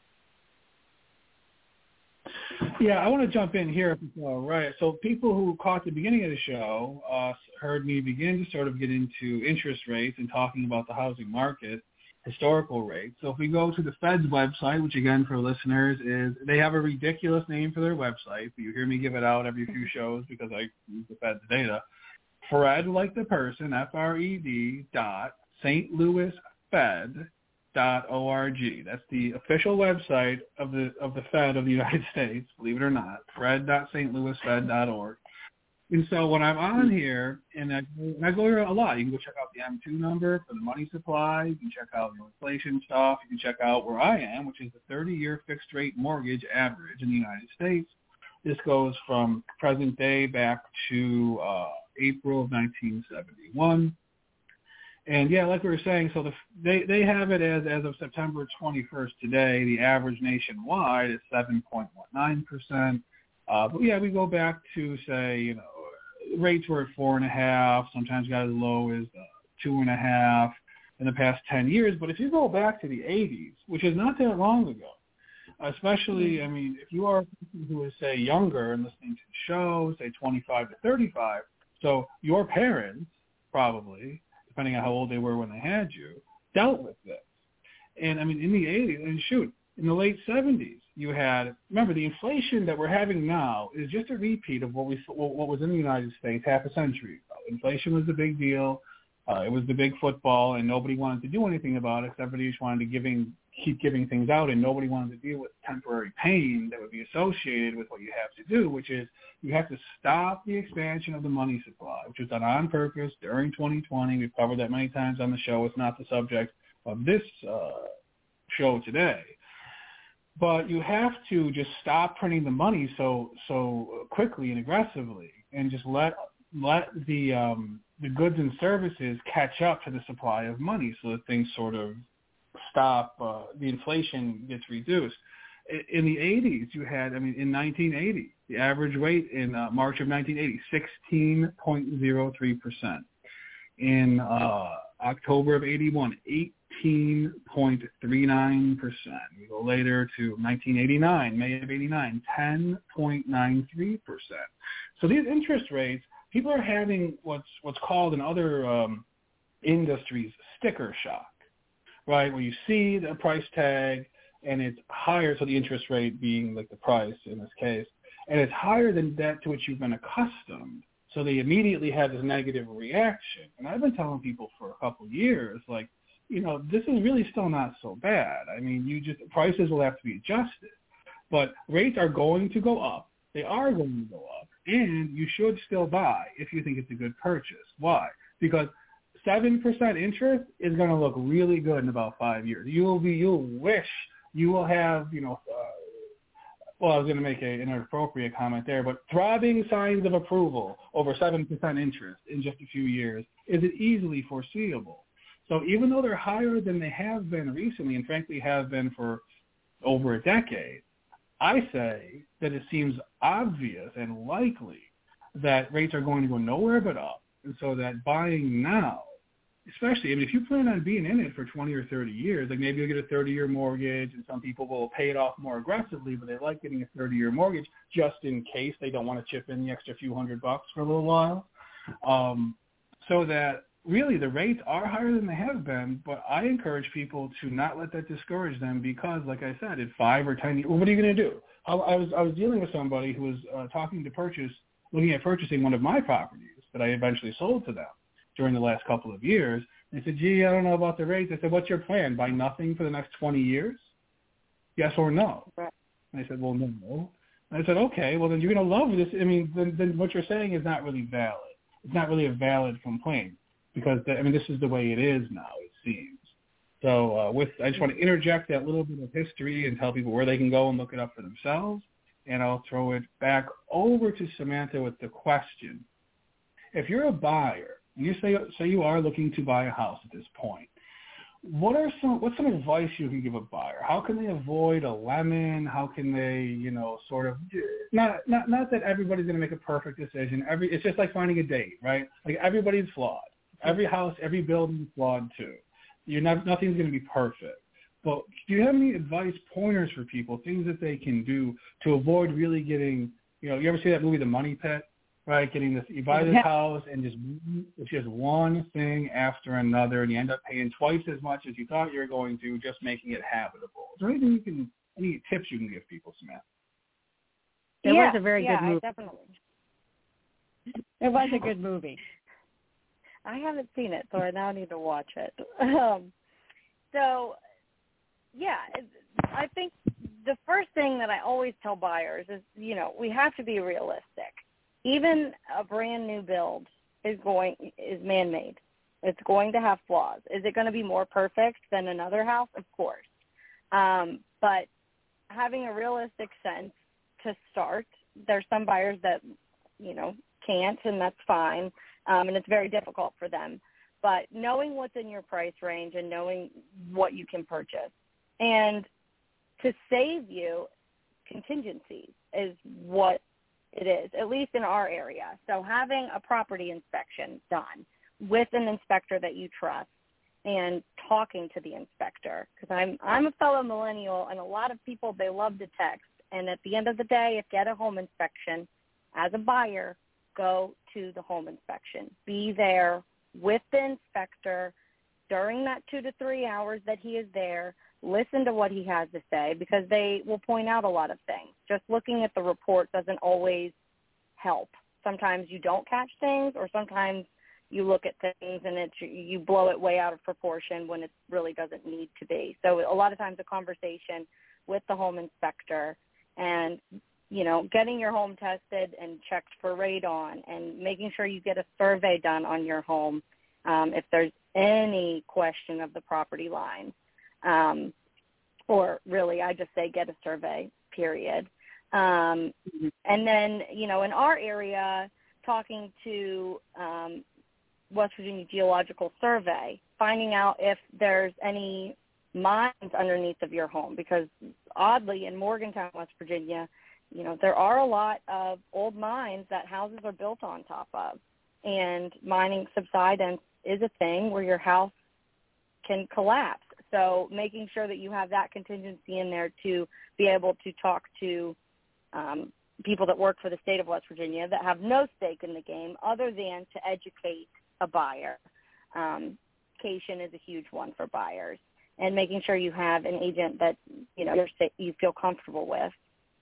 Yeah, I want to jump in here if it's all right. So people who caught the beginning of the show uh, heard me begin to sort of get into interest rates and talking about the housing market, historical rates. So if we go to the Fed's website, which again for listeners is, they have a ridiculous name for their website, but you hear me give it out every few shows because I use the Fed's data. Fred, like the person, F R E D dot Saint Louis Fed dot org. That's the official website of the of the Fed of the United States, believe it or not, fred dot saint louis fed dot org. And so when I'm on here, and I, and I go here a lot, you can go check out the M two number for the money supply, you can check out the inflation stuff, you can check out where I am, which is the thirty-year fixed-rate mortgage average in the United States. This goes from present day back to uh, April of nineteen seventy-one. And yeah, like we were saying, so the, they they have it as as of September twenty-first today. The average nationwide is seven point one nine percent. Uh, but yeah, we go back to say, you know, rates were at four and a half. Sometimes got as low as uh, two and a half in the past ten years. But if you go back to the eighties, which is not that long ago, especially, I mean, if you are a person who is say younger and listening to the show, say twenty-five to thirty-five, so your parents probably, depending on how old they were when they had you, dealt with this. And, I mean, in the eighties, and shoot, in the late seventies, you had, remember, the inflation that we're having now is just a repeat of what we what was in the United States half a century ago. Inflation was the big deal. Uh, it was the big football, and nobody wanted to do anything about it. Everybody just wanted to giving, keep giving things out, and nobody wanted to deal with temporary pain that would be associated with what you have to do, which is you have to stop the expansion of the money supply, which was done on purpose during twenty twenty. We've covered that many times on the show. It's not the subject of this uh, show today. But you have to just stop printing the money so so quickly and aggressively, and just let let the um, the goods and services catch up to the supply of money, so that things sort of stop. Uh, the inflation gets reduced. In the eighties, you had, I mean, in nineteen eighty, the average rate in uh, March of nineteen eighty, sixteen point zero three percent. In uh, October of eighty-one, eighteen point three nine percent. We go later to nineteen eighty-nine, May of eighty-nine, ten point nine three percent. So these interest rates, people are having what's what's called in other um, industries sticker shock, right? Where you see the price tag and it's higher, so the interest rate being like the price in this case, and it's higher than that to which you've been accustomed. So they immediately have this negative reaction. And I've been telling people for a couple of years, like, you know, this is really still not so bad. I mean, you just, prices will have to be adjusted. But rates are going to go up. They are going to go up. And you should still buy if you think it's a good purchase. Why? Because seven percent interest is going to look really good in about five years. You'll be, you'll wish you will have, you know, uh, well, I was going to make a, an inappropriate comment there, but throbbing signs of approval over seven percent interest in just a few years is easily foreseeable. So even though they're higher than they have been recently, and frankly have been for over a decade, I say that it seems obvious and likely that rates are going to go nowhere but up, and so that buying now, especially, I mean, if you plan on being in it for twenty or thirty years, like maybe you'll get a thirty-year mortgage, and some people will pay it off more aggressively, but they like getting a thirty-year mortgage just in case they don't want to chip in the extra few hundred bucks for a little while. Um, so that really the rates are higher than they have been, but I encourage people to not let that discourage them because, like I said, in five or ten years, well, what are you going to do? I, I was I was dealing with somebody who was uh, talking to purchase, looking at purchasing one of my properties that I eventually sold to them during the last couple of years. And they said, gee, I don't know about the rates. I said, what's your plan? Buy nothing for the next twenty years? Yes or no? Right. And I said, well, no. And I said, okay, well, then you're going to love this. I mean, then, then what you're saying is not really valid. It's not really a valid complaint because, the, I mean, this is the way it is now, it seems. So uh, with, I just want to interject that little bit of history and tell people where they can go and look it up for themselves. and I'll throw it back over to Samantha with the question. If you're a buyer, and you say, say you are looking to buy a house at this point, what are some what's some advice you can give a buyer? How can they avoid a lemon? How can they, you know, sort of not not not that everybody's going to make a perfect decision. Every it's just like finding a date, right? Like everybody's flawed. Every house, every building is flawed too. You're not nothing's going to be perfect. But do you have any advice, pointers for people, things that they can do to avoid really getting, you know, you ever see that movie The Money Pit? Right, getting this, you buy this yeah. house and just it's just one thing after another, and you end up paying twice as much as you thought you were going to, just making it habitable. Is there anything you can, any tips you can give people, Samantha? It yeah, was a very yeah, good movie. Definitely. It was a good movie. I haven't seen it, so I now need to watch it. Um, so, yeah, I think the first thing that I always tell buyers is, you know, we have to be realistic. Even a brand new build is going is man-made. It's going to have flaws. Is it going to be more perfect than another house? Of course. Um, but having a realistic sense to start, there's some buyers that, you know, can't, and that's fine, um, and it's very difficult for them. But knowing what's in your price range and knowing what you can purchase. And to save you, contingencies is what it is, at least in our area. So having a property inspection done with an inspector that you trust and talking to the inspector, because I'm I'm a fellow millennial, and a lot of people, they love to text. And at the end of the day, if you get a home inspection, as a buyer, go to the home inspection. Be there with the inspector during that two to three hours that he is there. Listen to what he has to say, because they will point out a lot of things. Just looking at the report doesn't always help. Sometimes you don't catch things, or sometimes you look at things and it's, you blow it way out of proportion when it really doesn't need to be. So a lot of times a conversation with the home inspector and, you know, getting your home tested and checked for radon and making sure you get a survey done on your home um, if there's any question of the property line. Um, or really, I just say get a survey, period. Um, and then, you know, in our area, talking to um, West Virginia Geological Survey, finding out if there's any mines underneath of your home, because oddly in Morgantown, West Virginia, you know, there are a lot of old mines that houses are built on top of, and mining subsidence is a thing where your house can collapse. So making sure that you have that contingency in there to be able to talk to um, people that work for the state of West Virginia that have no stake in the game other than to educate a buyer. Um, education is a huge one for buyers, and making sure you have an agent that, you know, you're, you feel comfortable with.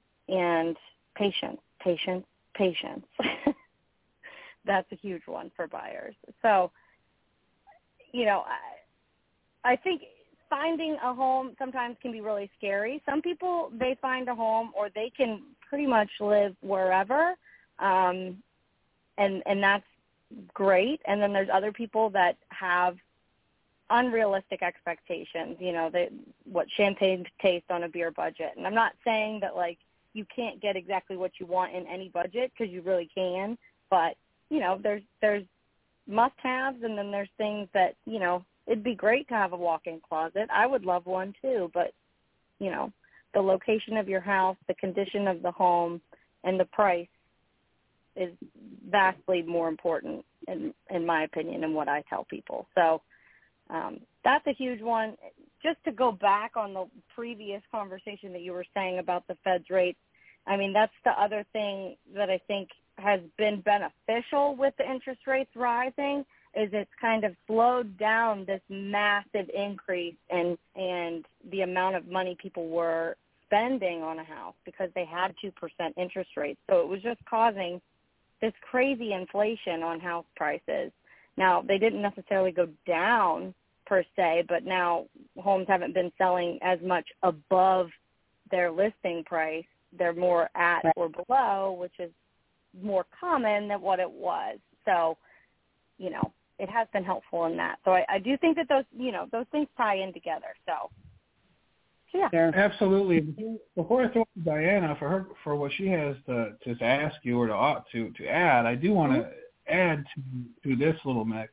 And patience, patience, patience. That's a huge one for buyers. So, you know, I, I think finding a home sometimes can be really scary. Some people, they find a home or they can pretty much live wherever, um, and and that's great. And then there's other people that have unrealistic expectations, you know, they, what champagne taste on a beer budget. And I'm not saying that, like, you can't get exactly what you want in any budget, because you really can. But, you know, there's there's must-haves, and then there's things that, you know, it'd be great to have a walk-in closet. I would love one too, but, you know, the location of your house, the condition of the home, and the price is vastly more important, in in my opinion, and what I tell people. So um, that's a huge one. Just to go back on the previous conversation that you were saying about the Fed's rates, I mean, that's the other thing that I think has been beneficial with the interest rates rising, is it's kind of slowed down this massive increase in and the amount of money people were spending on a house because they had two percent interest rates. So it was just causing this crazy inflation on house prices. Now, they didn't necessarily go down per se, but now homes haven't been selling as much above their listing price. They're more at or below, which is more common than what it was. So, you know, it has been helpful in that. So I, I do think that those, you know, those things tie in together. So, Yeah, absolutely. Before I throw it to Diana for her for what she has to to ask you or to to to add, I do want to mm-hmm. add to to this little mix.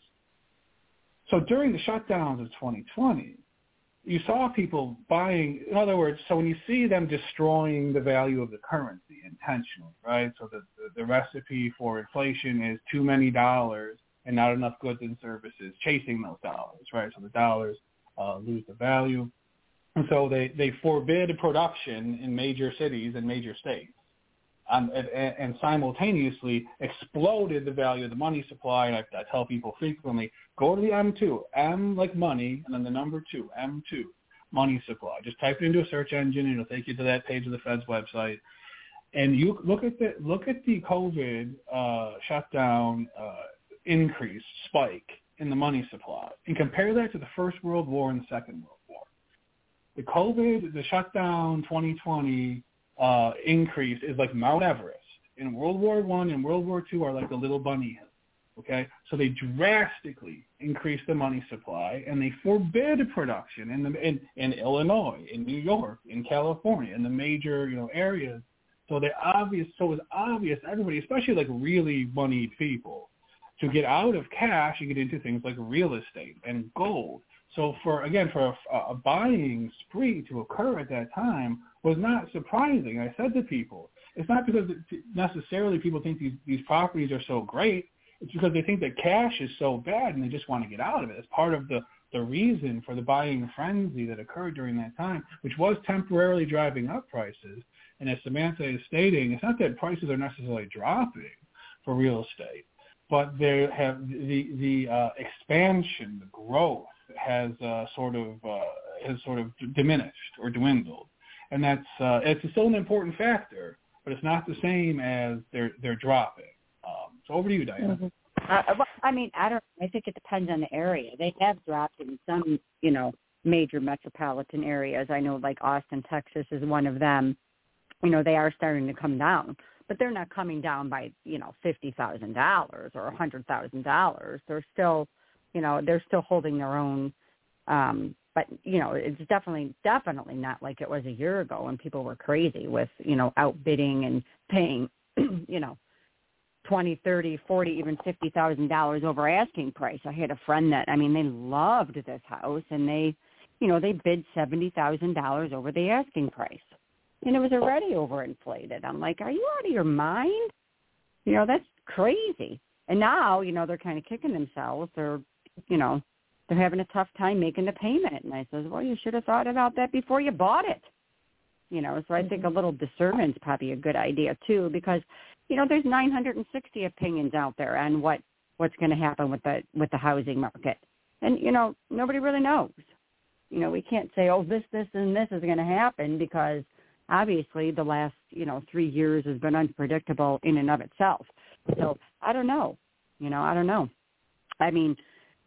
So during the shutdowns of twenty twenty, you saw people buying. In other words, so when you see them destroying the value of the currency intentionally, right? So the the, the recipe for inflation is too many dollars and not enough goods and services chasing those dollars, right? So the dollars uh, lose the value. And so they, they forbid production in major cities and major states um, and, and simultaneously exploded the value of the money supply. And I, I tell people frequently, go to the M two, M like money, and then the number two, M two, money supply. Just type it into a search engine, and it'll take you to that page of the Fed's website. And you look at the, look at the COVID uh, shutdown uh, increase, spike in the money supply, and compare that to the First World War and the Second World War. The COVID, the shutdown twenty twenty uh, increase is like Mount Everest. In World War One and World War Two are like the little bunny hill, okay? So they drastically increased the money supply, and they forbid production in, the, in, in Illinois, in New York, in California, in the major you know areas. So they obvious, so it was obvious to everybody, especially like really moneyed people, to get out of cash and get into things like real estate and gold. So for, again, for a, a buying spree to occur at that time was not surprising. I said to people, it's not because necessarily people think these, these properties are so great. It's because they think that cash is so bad and they just want to get out of it. It's part of the, the reason for the buying frenzy that occurred during that time, which was temporarily driving up prices. And as Samantha is stating, it's not that prices are necessarily dropping for real estate, but they have the, the uh, expansion, the growth, has uh, sort of uh, has sort of diminished or dwindled, and that's uh, it's still an important factor, but it's not the same as they're they're dropping. Um, so over to you, Diana. Mm-hmm. Uh, well, I mean, I don't. I think it depends on the area. They have dropped in some, you know, major metropolitan areas. I know, like Austin, Texas, is one of them. You know, they are starting to come down, but they're not coming down by you know fifty thousand dollars or a hundred thousand dollars. They're still You know, they're still holding their own, um, but, you know, it's definitely, definitely not like it was a year ago when people were crazy with, you know, outbidding and paying, you know, twenty, thirty, forty, even fifty thousand dollars over asking price. I had a friend that, I mean, they loved this house, and they, you know, they bid seventy thousand dollars over the asking price. And it was already overinflated. I'm like, are you out of your mind? You know, that's crazy. And now, you know, they're kind of kicking themselves. They're, you know, they're having a tough time making the payment. And I says, well, you should have thought about that before you bought it. You know, so I think a little discernment is probably a good idea, too, because, you know, there's nine hundred sixty opinions out there on what, what's going to happen with the with the housing market. And, you know, nobody really knows. You know, we can't say, oh, this, this, and this is going to happen because obviously the last, you know, three years has been unpredictable in and of itself. So I don't know. You know, I don't know. I mean,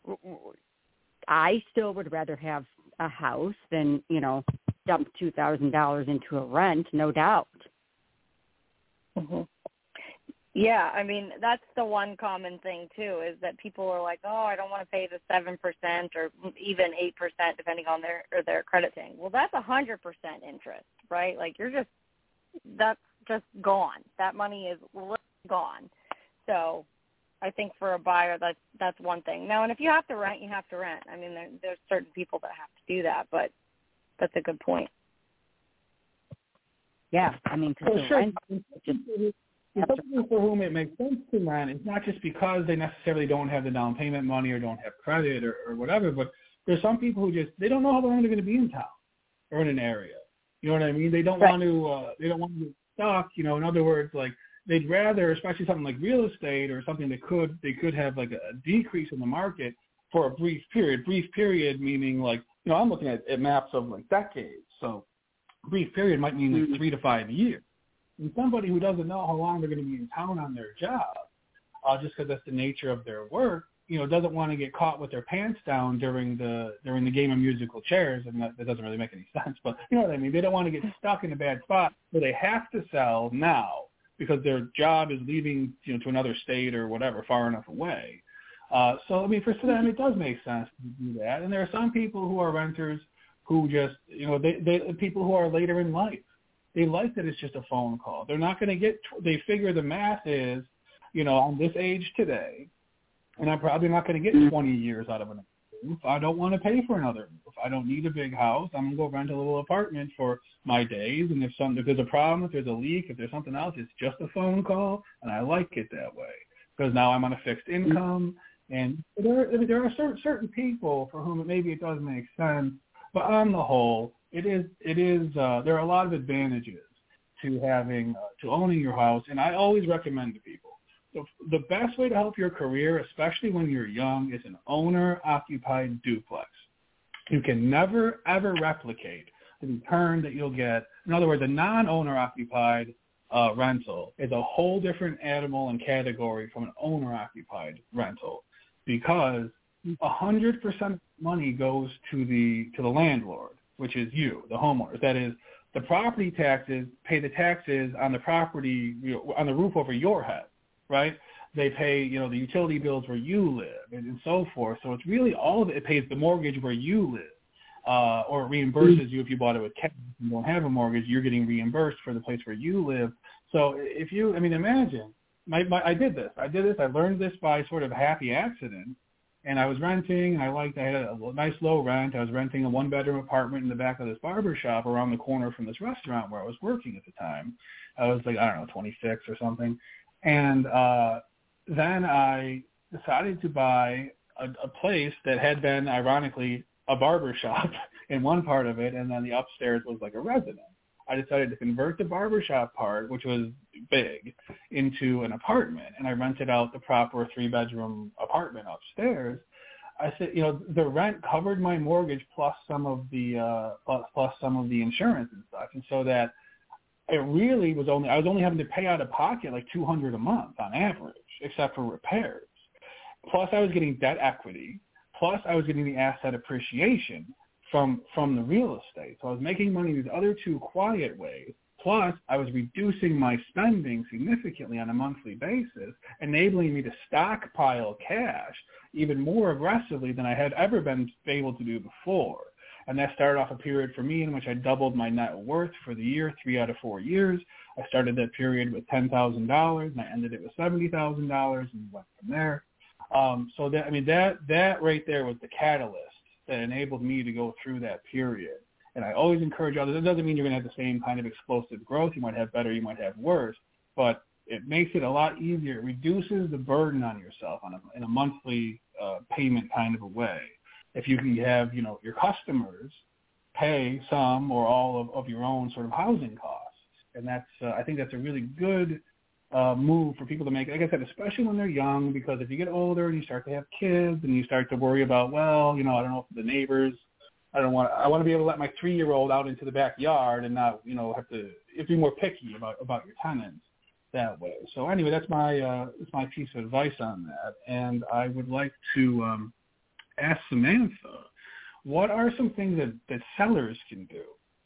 I still would rather have a house than, you know, dump two thousand dollars into a rent, no doubt. Mm-hmm. Yeah, I mean, that's the one common thing, too, is that people are like, oh, I don't want to pay the seven percent or even eight percent depending on their or their credit thing. Well, that's one hundred percent interest, right? Like, you're just, that's just gone. That money is gone. So I think for a buyer, that's that's one thing. Now, and if you have to rent, you have to rent. I mean, there, there's certain people that have to do that, but that's a good point. Yeah, I mean, cause well, sure. rent, just, Somebody for whom it makes sense to rent, it's not just because they necessarily don't have the down payment money or don't have credit or, or whatever, but there's some people who just, they don't know how long they're going to be in town or in an area. You know what I mean? They don't right. want to, uh, they don't want to get stuck, you know, in other words, like, they'd rather, especially something like real estate or something that could, they could have like a decrease in the market for a brief period. Brief period meaning like, you know, I'm looking at, at maps of like decades. So brief period might mean like mm-hmm. three to five years. And somebody who doesn't know how long they're going to be in town on their job, uh, just because that's the nature of their work, you know, doesn't want to get caught with their pants down during the during the game of musical chairs, and that, that doesn't really make any sense. But you know what I mean? They don't want to get stuck in a bad spot where they have to sell now because their job is leaving, you know, to another state or whatever, far enough away. Uh, so, I mean, for them, it does make sense to do that. And there are some people who are renters who just, you know, they, they people who are later in life. They like that it's just a phone call. They're not going to get, they figure the math is, you know, on this age today, and I'm probably not going to get twenty years out of an roof. I don't want to pay for another roof. I don't need a big house. I'm going to go rent a little apartment for my days, and if, some, if there's a problem, if there's a leak, if there's something else, it's just a phone call, and I like it that way because now I'm on a fixed income, and there, there are certain, certain people for whom maybe it does make sense, but on the whole, it is, it is, uh, there are a lot of advantages to having, uh, to owning your house, and I always recommend to people, the, the best way to help your career, especially when you're young, is an owner-occupied duplex. You can never, ever replicate the return that you'll get. In other words, a non-owner-occupied uh, rental is a whole different animal and category from an owner-occupied rental because one hundred percent of money goes to the to the landlord, which is you, the homeowner. That is, the property taxes pay the taxes on the property, you know, on the roof over your head, right? They pay, you know, the utility bills where you live and, and so forth. So it's really all of it. It pays the mortgage where you live, uh, or it reimburses you if you bought it with cash and you don't have a mortgage. You're getting reimbursed for the place where you live. So if you, I mean, imagine, my, my, I did this. I did this. I learned this by sort of happy accident. And I was renting, and I liked, I had a nice low rent. I was renting a one-bedroom apartment in the back of this barber shop around the corner from this restaurant where I was working at the time. I was like, I don't know, twenty-six or something. And uh, then I decided to buy a, a place that had been, ironically, a barber shop in one part of it, and then the upstairs was like a residence. I decided to convert the barbershop part, which was big, into an apartment, and I rented out the proper three-bedroom apartment upstairs. I said, you know, the rent covered my mortgage plus some of the uh, plus, plus some of the insurance and stuff, and so that it really was only I was only having to pay out of pocket like two hundred a month on average, except for repairs. Plus, I was getting debt equity. Plus, I was getting the asset appreciation from from the real estate. So I was making money these other two quiet ways. Plus, I was reducing my spending significantly on a monthly basis, enabling me to stockpile cash even more aggressively than I had ever been able to do before. And that started off a period for me in which I doubled my net worth for the year, three out of four years. I started that period with ten thousand dollars, and I ended it with seventy thousand dollars, and went from there. Um, so that I mean that that right there was the catalyst that enabled me to go through that period. And I always encourage others. It doesn't mean you're going to have the same kind of explosive growth. You might have better, you might have worse, but it makes it a lot easier. It reduces the burden on yourself on a, in a monthly uh, payment kind of a way. If you can have, you know, your customers pay some or all of, of your own sort of housing costs. And that's, uh, I think that's a really good uh, move for people to make. Like I said, especially when they're young, because if you get older and you start to have kids and you start to worry about, well, you know, I don't know if the neighbors, I don't want, I want to be able to let my three-year-old out into the backyard and not, you know, have to, have to be more picky about, about your tenants that way. So anyway, that's my, uh, that's my piece of advice on that. And I would like to um, ask Samantha, what are some things that, that sellers can do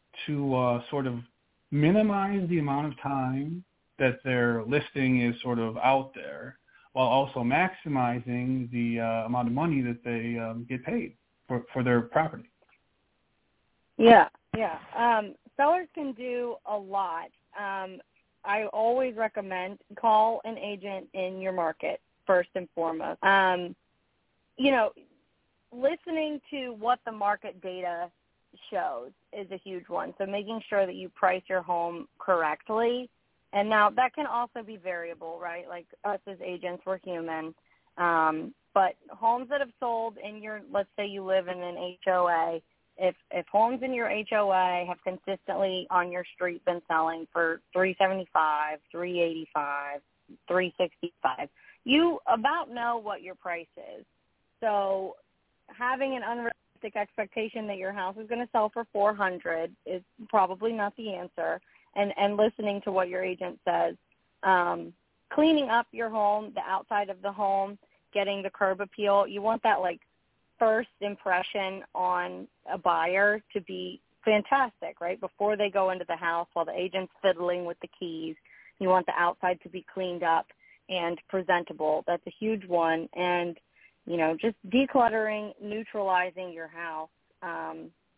to uh, sort of minimize the amount of time that their listing is sort of out there while also maximizing the uh, amount of money that they um, get paid for, for their property? Yeah, yeah. Um, sellers can do a lot. Um, I always recommend call an agent in your market first and foremost. Um, you know, listening to what the market data shows is a huge one. So making sure that you price your home correctly. And now that can also be variable, right? Like us as agents, we're human. Um, but homes that have sold in your, let's say you live in an H O A, if if homes in your H O A have consistently on your street been selling for three seventy-five, three eighty-five, three sixty-five, you about know what your price is. So having an unrealistic expectation that your house is going to sell for four hundred is probably not the answer. And, and listening to what your agent says, um, cleaning up your home, the outside of the home, getting the curb appeal. You want that like first impression on a buyer to be fantastic, right? Before they go into the house while the agent's fiddling with the keys, you want the outside to be cleaned up and presentable. That's a huge one. And, you know, just decluttering, neutralizing your house. Um,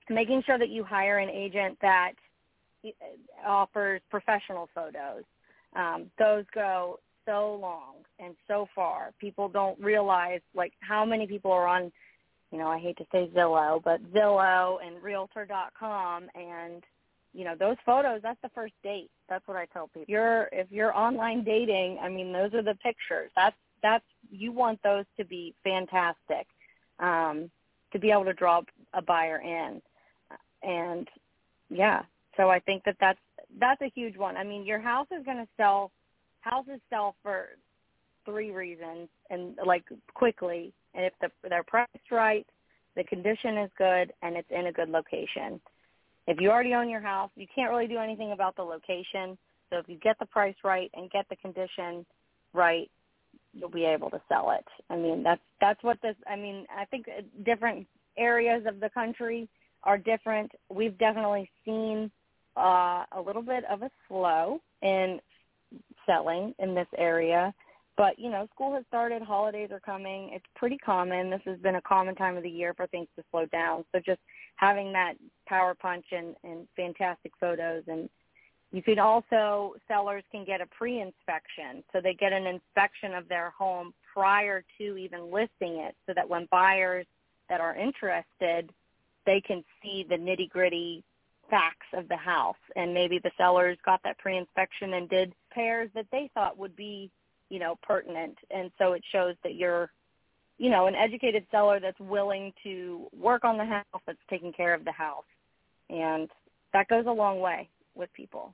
making sure that you hire an agent that offers professional photos. Um, those go so long and so far. People don't realize, like, how many people are on, you know, I hate to say Zillow, but Zillow and Realtor dot com, and, you know, those photos, that's the first date. That's what I tell people. If you're, if you're online dating, I mean, those are the pictures. That's, that's, you want those to be fantastic, um, to be able to draw a buyer in. And, yeah, so I think that that's, that's a huge one. I mean, your house is going to sell, houses sell for three reasons, and, like, quickly. And if the, they're priced right, the condition is good, and it's in a good location. If you already own your house, you can't really do anything about the location. So if you get the price right and get the condition right, you'll be able to sell it. I mean, that's that's what this, I mean, I think different areas of the country are different. We've definitely seen uh, a little bit of a slow in selling in this area. But, you know, school has started, holidays are coming. It's pretty common. This has been a common time of the year for things to slow down. So just having that power punch and, and fantastic photos. And you can also, sellers can get a pre-inspection. So they get an inspection of their home prior to even listing it, so that when buyers that are interested, they can see the nitty-gritty facts of the house. And maybe the sellers got that pre-inspection and did pairs that they thought would be, you know, pertinent. And so it shows that you're, you know, an educated seller that's willing to work on the house, that's taking care of the house. And that goes a long way with people.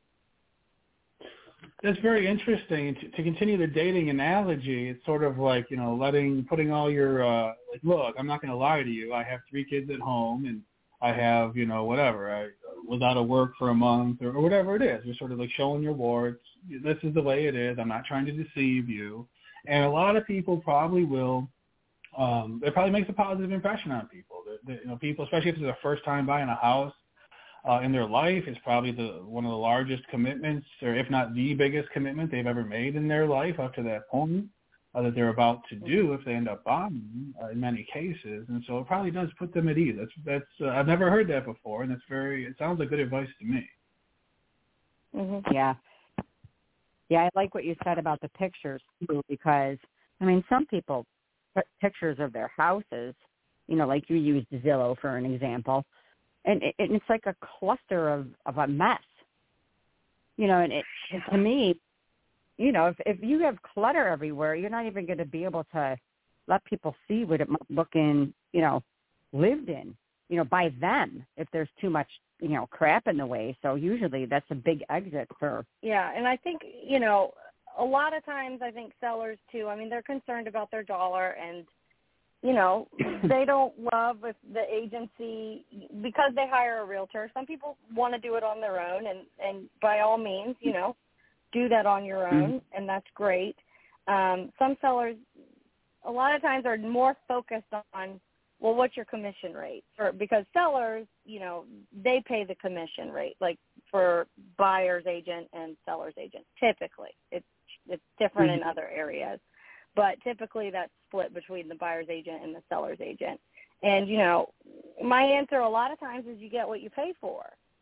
That's very interesting. To, to continue the dating analogy, it's sort of like, you know, letting, putting all your, uh, like, look, I'm not going to lie to you. I have three kids at home, and I have, you know, whatever. I was out of work for a month, or, or whatever it is. You're sort of like showing your warts. This is the way it is. I'm not trying to deceive you. And a lot of people probably will, um, it probably makes a positive impression on people. That, that, you know, people, especially if it's their first time buying a house uh, in their life, it's probably the one of the largest commitments, or if not the biggest commitment they've ever made in their life up to that point uh, that they're about to do if they end up buying uh, in many cases. And so it probably does put them at ease. That's, that's uh, I've never heard that before, and it's very, it sounds like good advice to me. Mm-hmm. Yeah. Yeah, I like what you said about the pictures, too, because, I mean, some people put pictures of their houses, you know, like you used Zillow for an example, and it, it's like a cluster of, of a mess. You know, and it, to me, you know, if, if you have clutter everywhere, you're not even going to be able to let people see what it might look in, you know, lived in, you know, by them if there's too much, you know, crap in the way. So usually that's a big exit for. Yeah, and I think, you know, a lot of times I think sellers too, I mean, they're concerned about their dollar, and, you know, they don't love if the agency, because they hire a realtor. Some people want to do it on their own, and, and by all means, you know, do that on your own, mm-hmm. and that's great. Um, some sellers, a lot of times, are more focused on, well, what's your commission rate? For, because sellers, you know, they pay the commission rate, like for buyer's agent and seller's agent. Typically, it's it's different mm-hmm. in other areas, but typically that's split between the buyer's agent and the seller's agent. And, you know, my answer a lot of times is you get what you pay for.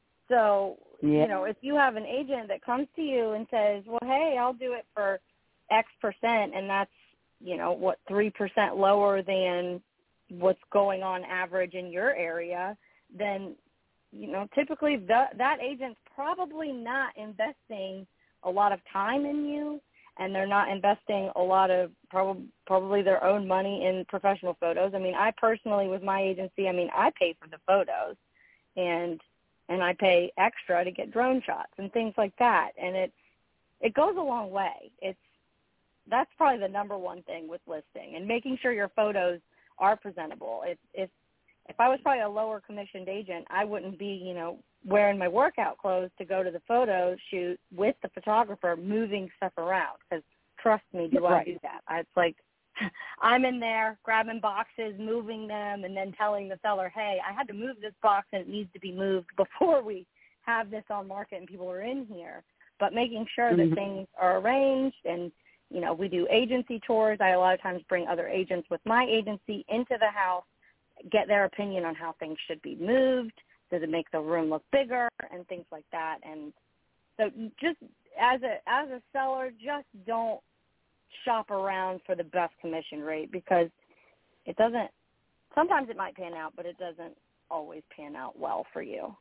So, yeah. you know, if you have an agent that comes to you and says, well, hey, I'll do it for X percent, and that's, you know, what, three percent lower than what's going on average in your area, then, you know, typically the, that agent's probably not investing a lot of time in you, and they're not investing a lot of prob- probably their own money in professional photos. I mean, I personally, with my agency, I mean, I pay for the photos, and and I pay extra to get drone shots and things like that, and it it goes a long way. It's that's probably the number one thing with listing, and making sure your photos are presentable. If if if I was probably a lower commissioned agent, I wouldn't be, you know, wearing my workout clothes to go to the photo shoot with the photographer, moving stuff around. Because trust me, do right. I do that? It's like I'm in there grabbing boxes, moving them, and then telling the seller, hey, I had to move this box and it needs to be moved before we have this on market and people are in here. But making sure mm-hmm. that things are arranged, and, you know, we do agency tours. I a lot of times bring other agents with my agency into the house, get their opinion on how things should be moved. Does it make the room look bigger and things like that? And so just as a as a seller, just don't shop around for the best commission rate, because it doesn't – sometimes it might pan out, but it doesn't always pan out well for you.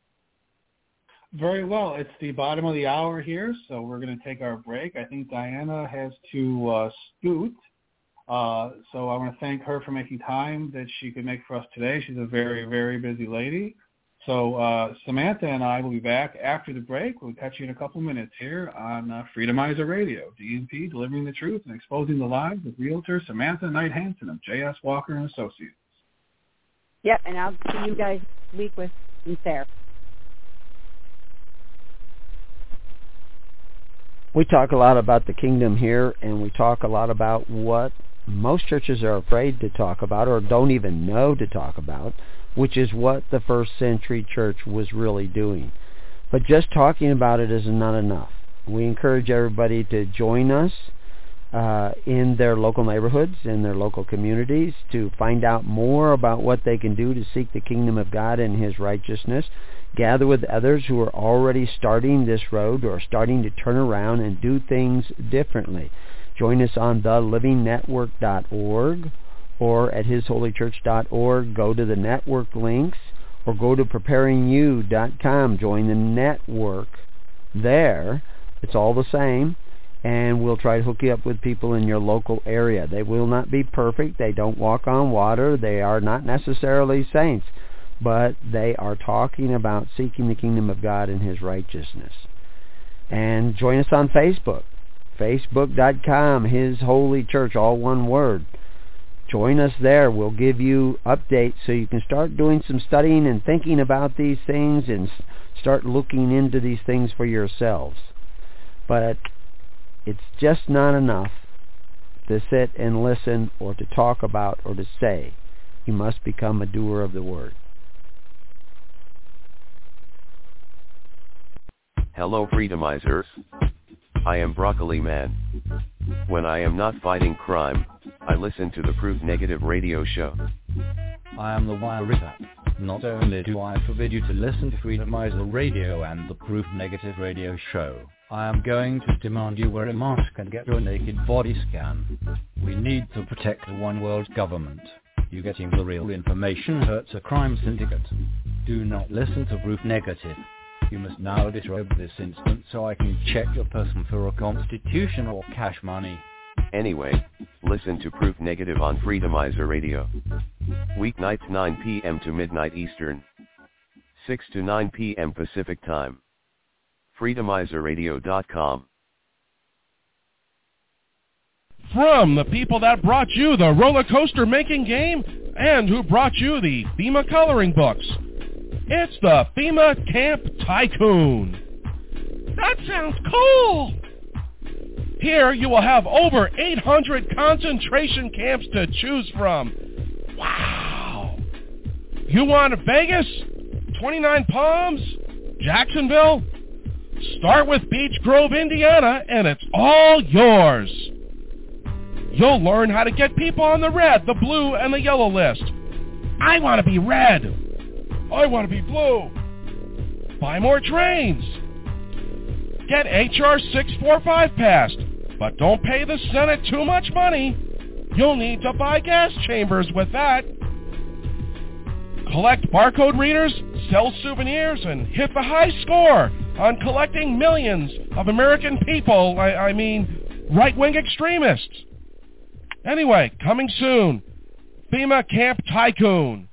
Very well. It's the bottom of the hour here, so we're going to take our break. I think Diana has to uh, scoot. Uh, so I want to thank her for making time that she could make for us today. She's a very, very busy lady. So uh, Samantha and I will be back after the break. We'll catch you in a couple minutes here on uh, Freedomizer Radio, D and P, delivering the truth and exposing the lies with realtor Samantha Knight Hansen of J S Walker and Associates. Yep, and I'll see you guys this week with Sarah. We talk a lot about the kingdom here, and we talk a lot about what most churches are afraid to talk about or don't even know to talk about, which is what the first century church was really doing. But just talking about it is not enough. We encourage everybody to join us uh, in their local neighborhoods, in their local communities, to find out more about what they can do to seek the kingdom of God and His righteousness. Gather with others who are already starting this road or starting to turn around and do things differently. Join us on the living network dot org or at his holy church dot org. Go to the network links or go to preparing you dot com. Join the network there. It's all the same, and we'll try to hook you up with people in your local area. They will not be perfect. They don't walk on water. They are not necessarily saints, but they are talking about seeking the kingdom of God and His righteousness. And join us on Facebook, facebook dot com, His Holy Church, all one word. Join us there. We'll give you updates so you can start doing some studying and thinking about these things and start looking into these things for yourselves. But it's just not enough to sit and listen or to talk about or to say. You must become a doer of the word. Hello, Freedomizers. I am Broccoli Man. When I am not fighting crime, I listen to the Proof Negative radio show. I am the Wire Ripper. Not only do I forbid you to listen to Freedomizer Radio and the Proof Negative radio show, I am going to demand you wear a mask and get your naked body scan. We need to protect the one world government. You getting the real information hurts a crime syndicate. Do not listen to Proof Negative. You must now disrobe this instant so I can check your person for a constitution or cash money. Anyway, listen to Proof Negative on Freedomizer Radio. Weeknights nine p.m. to midnight Eastern. six to nine p.m. Pacific Time. freedomizer radio dot com. From the people that brought you the roller coaster making game and who brought you the FEMA coloring books, it's the FEMA Camp Tycoon. That sounds cool! Here you will have over eight hundred concentration camps to choose from. Wow! You want Vegas? twenty-nine Palms? Jacksonville? Start with Beech Grove, Indiana, and it's all yours. You'll learn how to get people on the red, the blue, and the yellow list. I want to be red. I want to be blue. Buy more trains. Get H R six forty-five passed, but don't pay the Senate too much money. You'll need to buy gas chambers with that. Collect barcode readers, sell souvenirs, and hit the high score on collecting millions of American people, I, I mean, right-wing extremists. Anyway, coming soon, FEMA Camp Tycoon.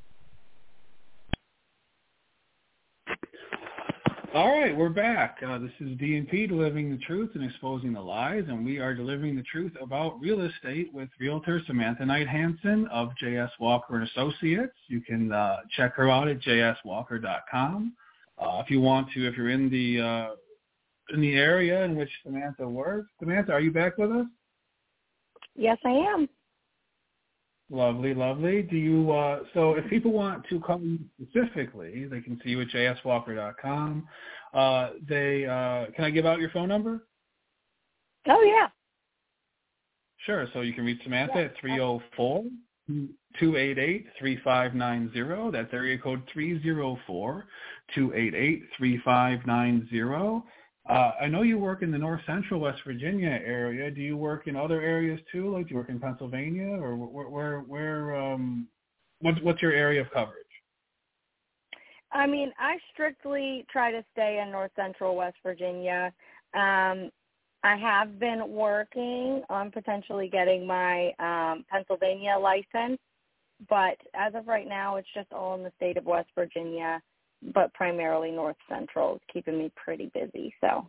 All right, we're back. Uh, this is D and P, delivering the truth and exposing the lies, and we are delivering the truth about real estate with realtor Samantha Knight Hansen of J S Walker and Associates. You can uh, check her out at j s walker dot com. Uh, if you want to, if you're in the uh, in the area in which Samantha works. Samantha, are you back with us? Yes, I am. Lovely, lovely. Do you? Uh, so, if people want to come specifically, they can see you at j s walker dot com. Uh, they uh, can I give out your phone number? Oh yeah. Sure. So you can reach Samantha yeah. at three oh four, two eight eight, three five nine zero. That's area code three oh four, two eight eight, three five nine zero. Uh, I know you work in the North Central West Virginia area. Do you work in other areas too? Like do you work in Pennsylvania, or where, where, where um, what's, what's your area of coverage? I mean, I strictly try to stay in North Central West Virginia. Um, I have been working on potentially getting my um, Pennsylvania license, but as of right now, it's just all in the state of West Virginia, but primarily North Central. It's keeping me pretty busy. So,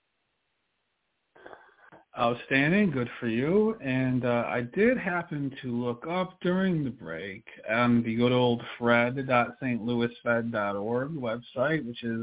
outstanding, good for you. And uh, I did happen to look up during the break on the good old Fred dot St Louis Fed dot org website, which is,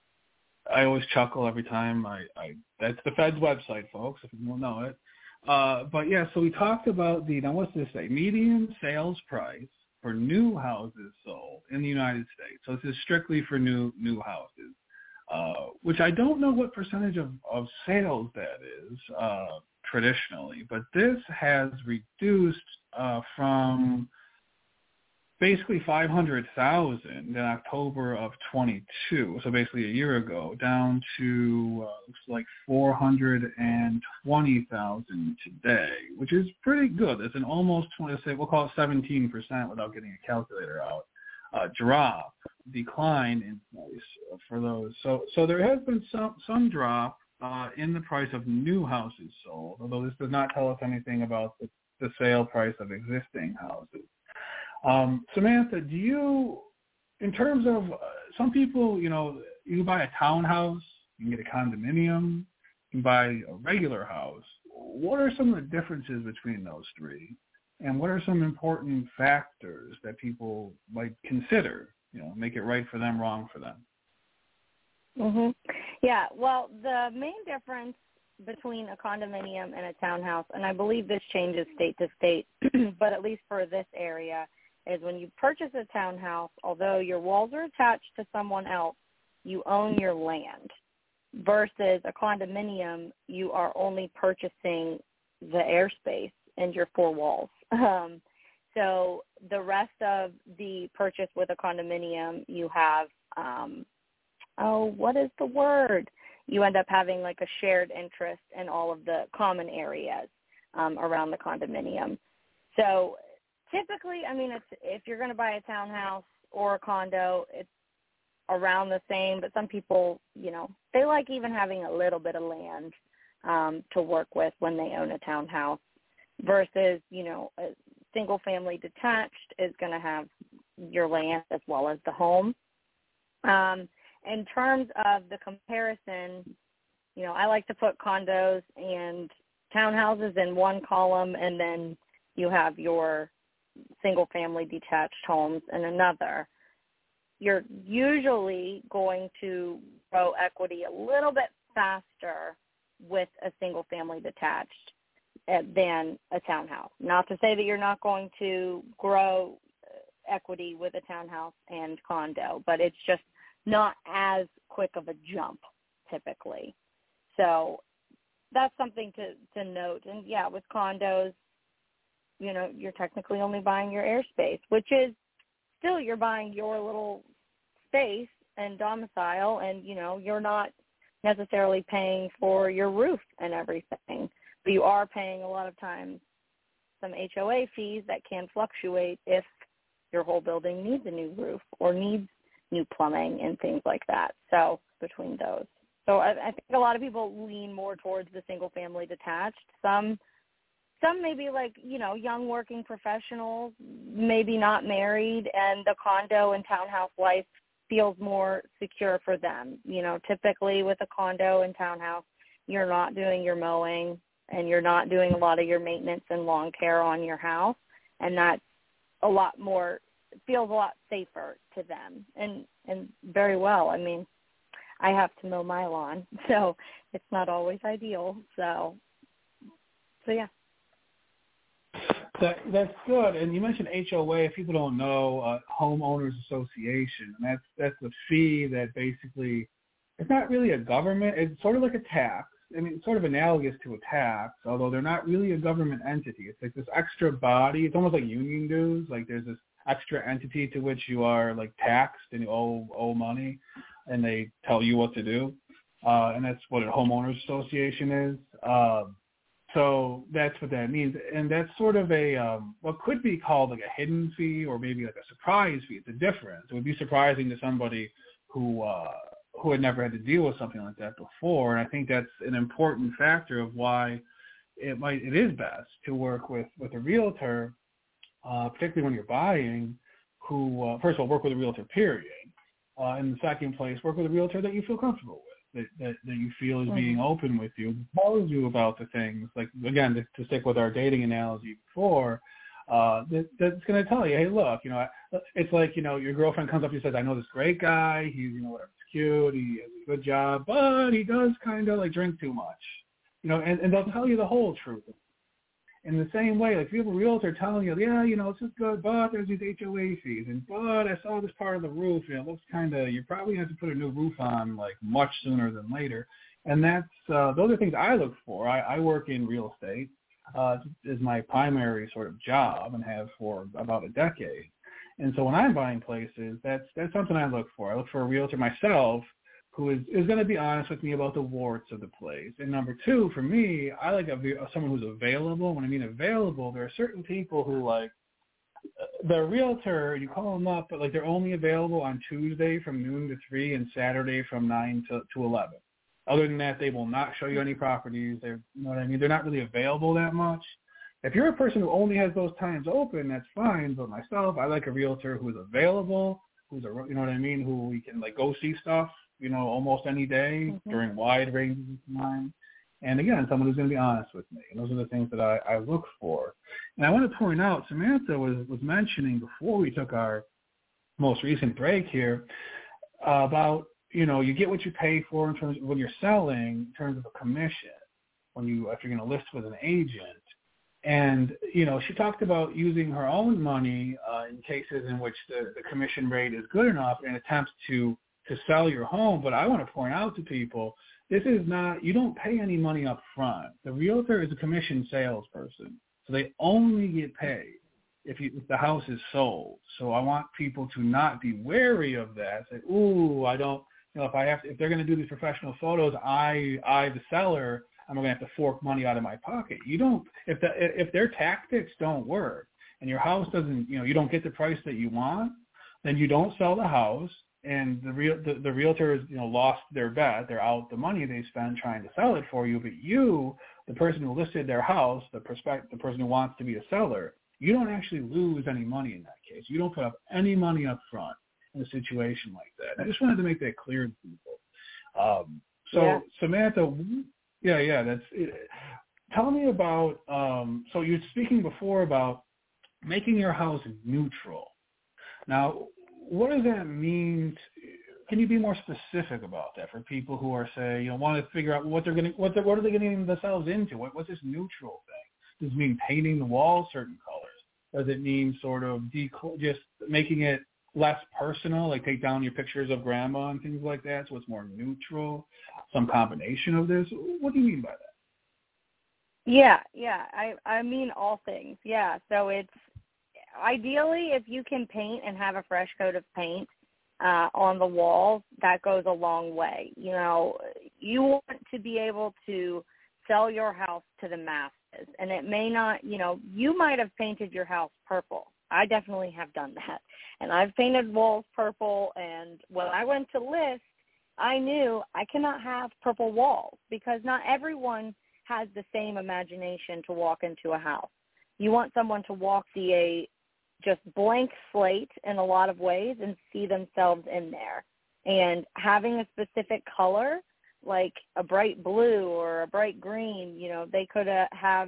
I always chuckle every time I, I that's the Fed's website, folks, if you don't know it. Uh, but yeah, so we talked about the, now what's this say, median sales price for new houses sold in the United States. So this is strictly for new new houses, uh, which I don't know what percentage of, of sales that is uh, traditionally, but this has reduced uh, from basically five hundred thousand in October of twenty-two, so basically a year ago, down to uh, looks like four hundred twenty thousand today, which is pretty good. It's an almost, let's say, we'll call it seventeen percent without getting a calculator out, uh, drop, decline in price for those. So so there has been some, some drop uh, in the price of new houses sold, although this does not tell us anything about the, the sale price of existing houses. Um, Samantha, do you, in terms of, uh, some people, you know, you can buy a townhouse, you can get a condominium, you can buy a regular house. What are some of the differences between those three? And what are some important factors that people might consider, you know, make it right for them, wrong for them? Mm-hmm. Yeah, well, the main difference between a condominium and a townhouse, and I believe this changes state to state, but at least for this area, is when you purchase a townhouse, although your walls are attached to someone else, you own your land. Versus a condominium, you are only purchasing the airspace and your four walls. Um, so the rest of the purchase with a condominium, you have, um, oh, what is the word? You end up having like a shared interest in all of the common areas um, around the condominium. So typically, I mean, it's, if you're going to buy a townhouse or a condo, it's around the same, but some people, you know, they like even having a little bit of land um, to work with when they own a townhouse versus, you know, a single-family detached is going to have your land as well as the home. Um, in terms of the comparison, you know, I like to put condos and townhouses in one column, and then you have your single-family detached homes in another. You're usually going to grow equity a little bit faster with a single-family detached than a townhouse. Not to say that you're not going to grow equity with a townhouse and condo, but it's just not as quick of a jump typically. So that's something to, to note. And, yeah, with condos, you know, you're technically only buying your airspace, which is still you're buying your little space and domicile, and, you know, you're not necessarily paying for your roof and everything. But you are paying a lot of times some H O A fees that can fluctuate if your whole building needs a new roof or needs new plumbing and things like that. So between those. So I, I think a lot of people lean more towards the single-family detached. Some Some maybe like, you know, young working professionals, maybe not married, and the condo and townhouse life feels more secure for them. You know, typically with a condo and townhouse, you're not doing your mowing and you're not doing a lot of your maintenance and lawn care on your house, and that's a lot more, feels a lot safer to them, and, and very well. I mean, I have to mow my lawn, so it's not always ideal. So, so yeah. That, that's good. And you mentioned H O A. If people don't know, uh, Homeowners Association, and that's that's a fee that basically, it's not really a government. It's sort of like a tax. I mean, it's sort of analogous to a tax, although they're not really a government entity. It's like this extra body. It's almost like union dues. Like there's this extra entity to which you are like taxed and you owe owe money, and they tell you what to do. Uh, and that's what a homeowners association is. Uh, so that's what that means. And that's sort of a um, what could be called like a hidden fee or maybe like a surprise fee. It's a difference. It would be surprising to somebody who uh, who had never had to deal with something like that before. And I think that's an important factor of why it might it is best to work with, with a realtor, uh, particularly when you're buying, who, uh, first of all, work with a realtor, period. Uh, in the second place, work with a realtor that you feel comfortable with, that, that, that you feel is being open with you, tells you about the things. Like, again, to, to stick with our dating analogy before, uh, that, that's going to tell you, hey, look, you know, it's like, you know, your girlfriend comes up to you and says, I know this great guy, he's, you know, whatever, he's cute, he has a good job, but he does kind of, like, drink too much. You know, and, and they'll tell you the whole truth. In the same way, like if you have a realtor telling you, yeah, you know, it's just good, but there's these H O A fees, and but I saw this part of the roof, and it looks kind of, you probably have to put a new roof on like much sooner than later. And that's, uh, those are things I look for. I, I work in real estate uh, is my primary sort of job and have for about a decade. And so when I'm buying places, that's that's something I look for. I look for a realtor myself who is, is going to be honest with me about the warts of the place. And number two, for me, I like a, someone who's available. When I mean available, there are certain people who, like, the realtor, you call them up, but, like, they're only available on Tuesday from noon to three and Saturday from nine to, to eleven. Other than that, they will not show you any properties. They're, you know what I mean? They're not really available that much. If you're a person who only has those times open, that's fine. But myself, I like a realtor who's available, who's, a, you know what I mean, who we can, like, go see stuff, you know, almost any day mm-hmm. during wide ranges of time. And again, someone who's going to be honest with me. And those are the things that I, I look for. And I want to point out, Samantha was, was mentioning before we took our most recent break here uh, about, you know, you get what you pay for in terms of when you're selling, in terms of a commission, when you, if you're going to list with an agent. And, you know, she talked about using her own money uh, in cases in which the, the commission rate is good enough in attempts to to sell your home. But I want to point out to people, this is not, you don't pay any money up front. The realtor is a commission salesperson, so they only get paid if, you, if the house is sold. So I want people to not be wary of that. Say, ooh, I don't, you know, if I have to, if they're going to do these professional photos, I, I, the seller, I'm going to have to fork money out of my pocket. You don't, if the, if their tactics don't work and your house doesn't, you know, you don't get the price that you want, then you don't sell the house. And the real the, the realtors, you know, lost their bet. They're out the money they spend trying to sell it for you. But you, the person who listed their house, the prospect, the person who wants to be a seller, you don't actually lose any money in that case. You don't put up any money up front in a situation like that. I just wanted to make that clear to people. Um, so yeah. Samantha, yeah, yeah, that's it. Tell me about. Um, so you were speaking before about making your house neutral. Now, what does that mean? Can you be more specific about that for people who are, say, you know, want to figure out what they're going to, what, what are they getting themselves into? What, what's this neutral thing? Does it mean painting the walls certain colors? Does it mean sort of decl- just making it less personal, like take down your pictures of grandma and things like that, so it's more neutral? Some combination of this? What do you mean by that? Yeah, yeah. I, I mean all things. Yeah. So it's, ideally, if you can paint and have a fresh coat of paint uh, on the walls, that goes a long way. You know, you want to be able to sell your house to the masses, and it may not, you know, you might have painted your house purple. I definitely have done that, and I've painted walls purple, and when I went to list, I knew I cannot have purple walls because not everyone has the same imagination to walk into a house. You want someone to walk the a just blank slate in a lot of ways and see themselves in there. And having a specific color, like a bright blue or a bright green, you know, they could uh, have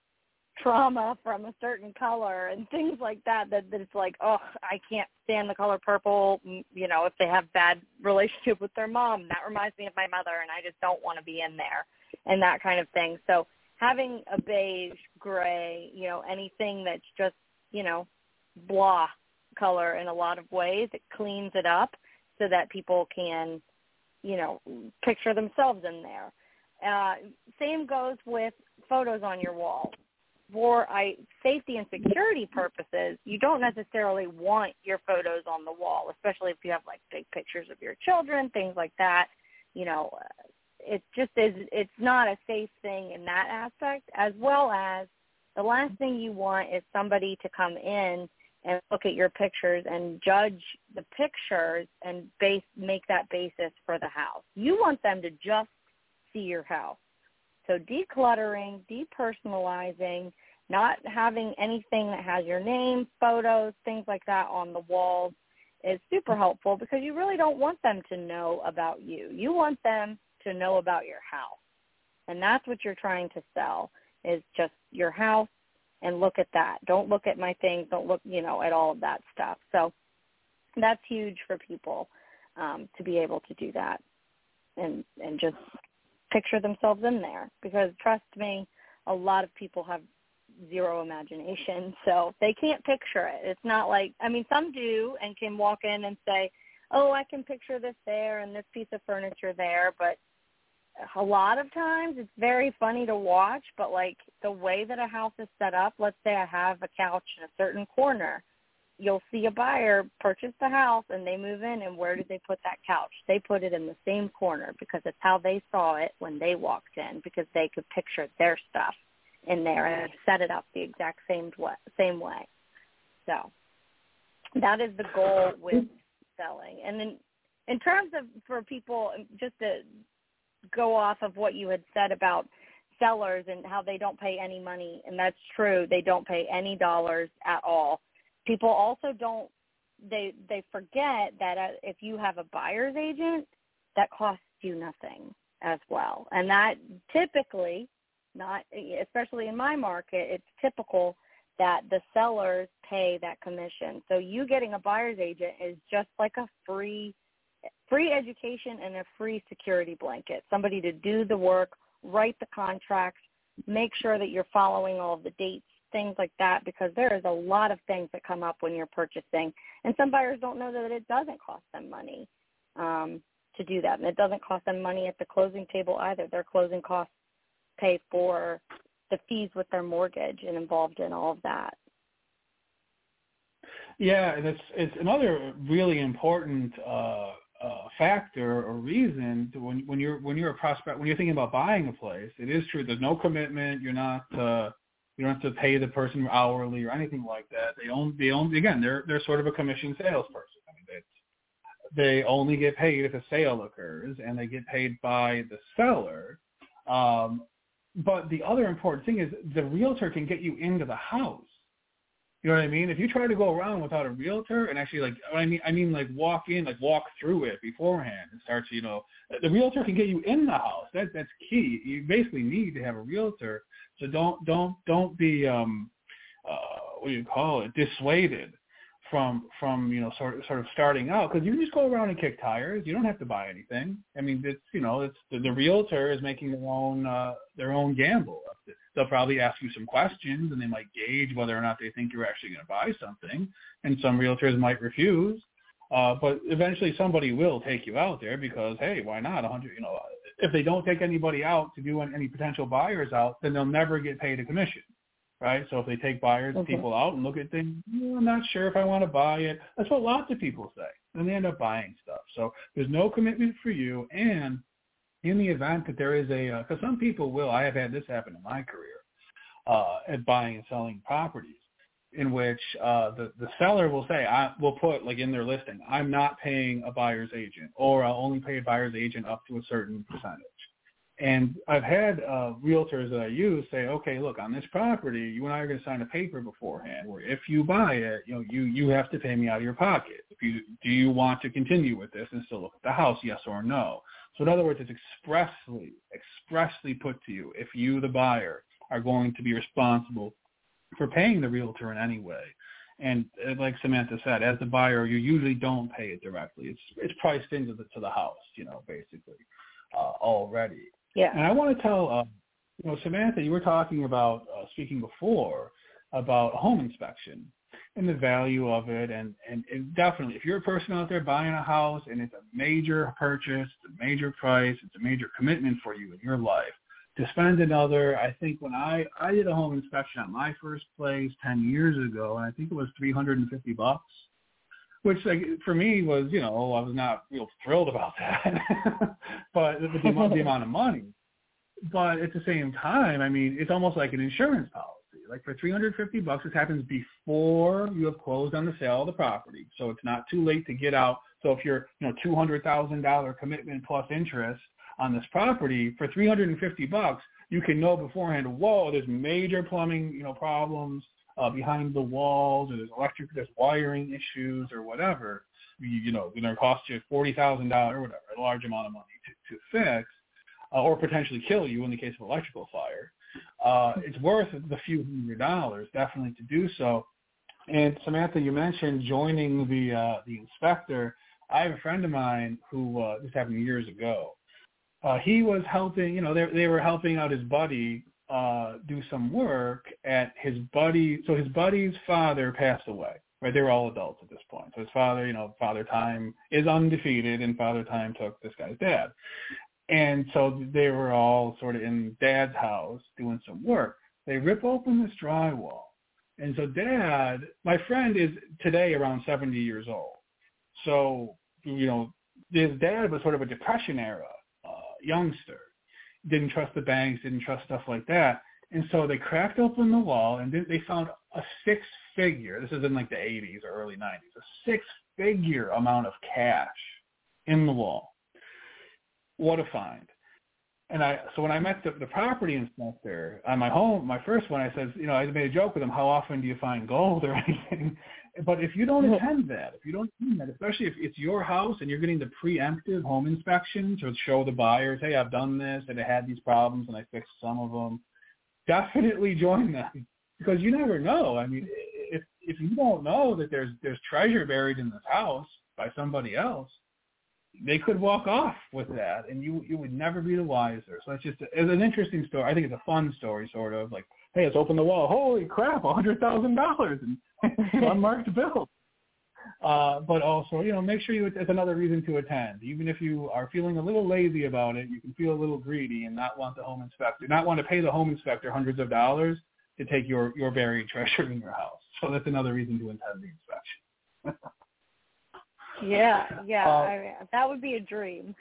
trauma from a certain color and things like that, that, that it's like, oh, I can't stand the color purple, you know, if they have bad relationship with their mom. That reminds me of my mother, and I just don't want to be in there, and that kind of thing. So having a beige, gray, you know, anything that's just, you know, blah color in a lot of ways, it cleans it up so that people can, you know, picture themselves in there. Uh, same goes with photos on your wall. For I, safety and security purposes, you don't necessarily want your photos on the wall, especially if you have like big pictures of your children, things like that. You know, it just is, it's not a safe thing in that aspect, as well as the last thing you want is somebody to come in and look at your pictures and judge the pictures and base make that basis for the house. You want them to just see your house. So decluttering, depersonalizing, not having anything that has your name, photos, things like that on the walls is super helpful because you really don't want them to know about you. You want them to know about your house. And that's what you're trying to sell is just your house and look at that. Don't look at my things. Don't look, you know, at all of that stuff. So that's huge for people um, to be able to do that and, and just picture themselves in there because trust me, a lot of people have zero imagination, so they can't picture it. It's not like, I mean, some do and can walk in and say, oh, I can picture this there and this piece of furniture there, but a lot of times it's very funny to watch, but like the way that a house is set up, let's say I have a couch in a certain corner, you'll see a buyer purchase the house and they move in, and where did they put that couch? They put it in the same corner because it's how they saw it when they walked in, because they could picture their stuff in there and set it up the exact same way. Same way. So that is the goal with selling. And then in terms of for people, just to go off of what you had said about sellers and how they don't pay any money, and that's true. They don't pay any dollars at all. People also don't, they they forget that if you have a buyer's agent, that costs you nothing as well. And that typically, not especially in my market, it's typical that the sellers pay that commission. So you getting a buyer's agent is just like a free free education and a free security blanket, somebody to do the work, write the contracts, make sure that you're following all of the dates, things like that, because there is a lot of things that come up when you're purchasing. And some buyers don't know that it doesn't cost them money um, to do that. And it doesn't cost them money at the closing table either. Their closing costs pay for the fees with their mortgage and involved in all of that. Yeah, and it's, it's another really important uh, uh, factor or reason to when, when you're when you're a prospect, when you're thinking about buying a place. It is true. There's no commitment. You're not uh, you don't have to pay the person hourly or anything like that. They own they own again. They're they're sort of a commission salesperson. I mean, it's, they only get paid if a sale occurs, and they get paid by the seller. Um, but the other important thing is the realtor can get you into the house. You know what I mean? If you try to go around without a realtor and actually like, I mean, I mean like walk in, like walk through it beforehand and start to, you know, the realtor can get you in the house. That that's key. You basically need to have a realtor. So don't don't don't be um, uh, what do you call it? dissuaded from from you know sort of sort of starting out, because you can just go around and kick tires. You don't have to buy anything. I mean, it's you know it's the, the realtor is making their own uh, their own gamble. They'll probably ask you some questions, and they might gauge whether or not they think you're actually going to buy something. And some realtors might refuse, uh, but eventually somebody will take you out there because, hey, why not? one hundred, you know, if they don't take anybody out to do any potential buyers out, then they'll never get paid a commission, right? So if they take buyers, okay. people out and look at things, well, I'm not sure if I want to buy it. That's what lots of people say, and they end up buying stuff. So there's no commitment for you, and in the event that there is a, because uh, some people will, I have had this happen in my career, uh, at buying and selling properties, in which uh, the, the seller will say, I will put like in their listing, I'm not paying a buyer's agent, or I'll only pay a buyer's agent up to a certain percentage. And I've had uh, realtors that I use say, okay, look, on this property, you and I are going to sign a paper beforehand where if you buy it, you know, you, you have to pay me out of your pocket. If you, do you want to continue with this and still look at the house, yes or no? So in other words, it's expressly, expressly put to you if you, the buyer, are going to be responsible for paying the realtor in any way. And like Samantha said, as the buyer, you usually don't pay it directly. It's it's priced into the to the house, you know, basically uh, already. Yeah. And I want to tell, uh, you know, Samantha, you were talking about uh, speaking before about home inspection, and the value of it. And, and, and definitely, if you're a person out there buying a house and it's a major purchase, it's a major price, it's a major commitment for you in your life, to spend another, I think when I, I did a home inspection at my first place ten years ago, and I think it was three hundred fifty bucks, which like, for me was, you know, I was not real thrilled about that, but the, the, amount, the amount of money. But at the same time, I mean, it's almost like an insurance policy. Like for three hundred fifty bucks, this happens before you have closed on the sale of the property. So it's not too late to get out. So if you're, you know, two hundred thousand dollars commitment plus interest on this property for three hundred fifty bucks, you can know beforehand, whoa, there's major plumbing, you know, problems uh, behind the walls, or there's electric, there's wiring issues or whatever. You, you know, it's going to cost you forty thousand dollars or whatever, a large amount of money to, to fix, uh, or potentially kill you in the case of electrical fire. Uh, it's worth the few hundred dollars, definitely, to do so. And Samantha, you mentioned joining the uh, the inspector. I have a friend of mine who, uh, this happened years ago. Uh, he was helping, you know, they, they were helping out his buddy uh, do some work at his buddy. So his buddy's father passed away, right? They were all adults at this point. So his father, you know, Father Time is undefeated, and Father Time took this guy's dad. And so they were all sort of in Dad's house doing some work. They rip open this drywall. And so Dad, my friend is today around seventy years old. So, you know, his dad was sort of a Depression era uh, youngster. Didn't trust the banks, didn't trust stuff like that. And so they cracked open the wall, and they found a six-figure, this is in like the eighties or early nineties, a six-figure amount of cash in the wall. What a find. And I, so when I met the, the property inspector on my home, my first one, I said, you know, I made a joke with him, how often do you find gold or anything? But if you don't attend that, if you don't attend that, especially if it's your house and you're getting the preemptive home inspection to show the buyers, hey, I've done this and I had these problems and I fixed some of them, definitely join them, because you never know. I mean, if if you don't know that there's there's treasure buried in this house by somebody else, they could walk off with that, and you you would never be the wiser. So it's just it's an interesting story. I think it's a fun story, sort of like, hey, let's open the wall. Holy crap, a hundred thousand dollars in unmarked bills. Uh, but also, you know, make sure you. It's another reason to attend. Even if you are feeling a little lazy about it, you can feel a little greedy and not want the home inspector, not want to pay the home inspector hundreds of dollars to take your your buried treasure in your house. So that's another reason to attend the inspection. Yeah, yeah, Uh, I, that would be a dream.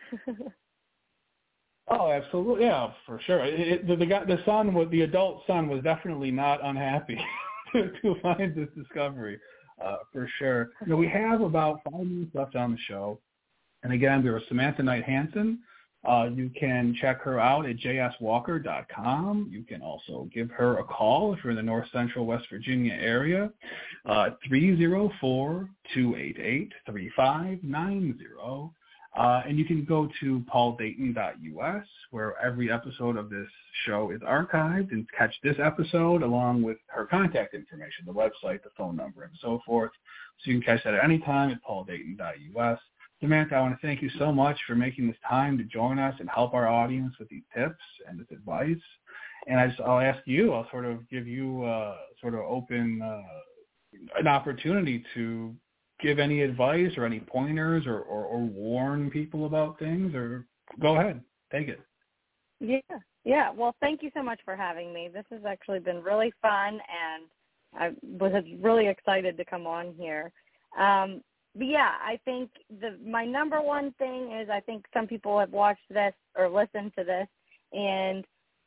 Oh, absolutely, yeah, for sure. It, it, the, the guy, the son was the adult son was definitely not unhappy to, to find this discovery, uh, for sure. You know, we have about five minutes left on the show, and again, we were Samantha Knight Hansen. Uh, you can check her out at j s walker dot com. You can also give her a call if you're in the North Central West Virginia area, uh, three oh four, two eight eight, three five nine zero. Uh, and you can go to paul dayton dot u s, where every episode of this show is archived, and catch this episode along with her contact information, the website, the phone number, and so forth. So you can catch that at any time at paul dayton dot u s. Samantha, I want to thank you so much for making this time to join us and help our audience with these tips and this advice. And I just, I'll ask you, I'll sort of give you uh, sort of open uh, an opportunity to give any advice or any pointers or, or, or warn people about things, or go ahead, take it. Yeah, yeah. Well, thank you so much for having me. This has actually been really fun, and I was really excited to come on here. Um, But yeah, I think the my number one thing is I think some people have watched this or listened to this, and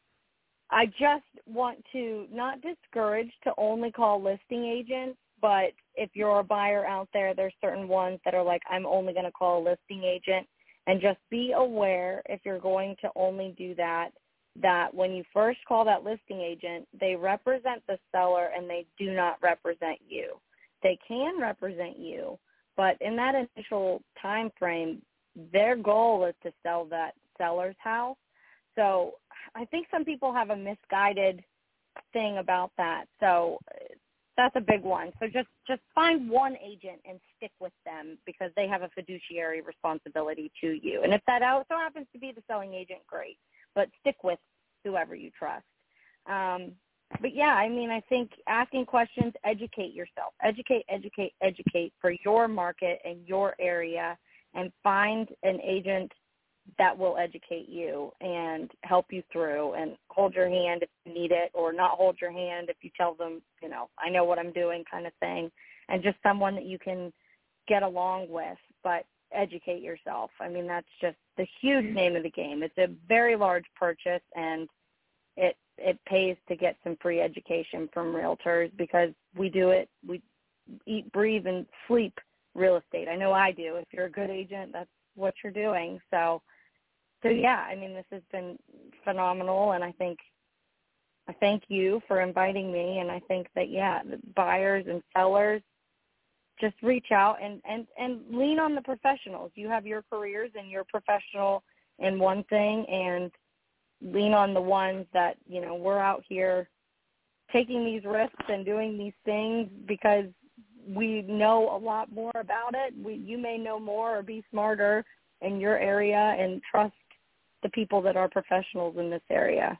I just want to not discourage to only call listing agents, but if you're a buyer out there, there's certain ones that are like, I'm only going to call a listing agent, and just be aware if you're going to only do that, that when you first call that listing agent, they represent the seller and they do not represent you. They can represent you, but in that initial time frame, their goal is to sell that seller's house. So I think some people have a misguided thing about that. So that's a big one. So just, just find one agent and stick with them, because they have a fiduciary responsibility to you. And if that also happens to be the selling agent, great. But stick with whoever you trust. Um, but yeah, I mean, I think asking questions, educate yourself, educate, educate, educate for your market and your area, and find an agent that will educate you and help you through and hold your hand if you need it, or not hold your hand if you tell them, you know, I know what I'm doing kind of thing, and just someone that you can get along with, but educate yourself. I mean, that's just the huge name of the game. It's a very large purchase, and it it pays to get some free education from realtors, because we do it. We eat, breathe, and sleep real estate. I know I do. If you're a good agent, that's what you're doing. So, so yeah, I mean, this has been phenomenal, and I think I thank you for inviting me, and I think that, yeah, the buyers and sellers, just reach out and, and, and lean on the professionals. You have your careers, and you're professional in one thing, and lean on the ones that, you know, we're out here taking these risks and doing these things because we know a lot more about it. We, you may know more or be smarter in your area, and trust the people that are professionals in this area.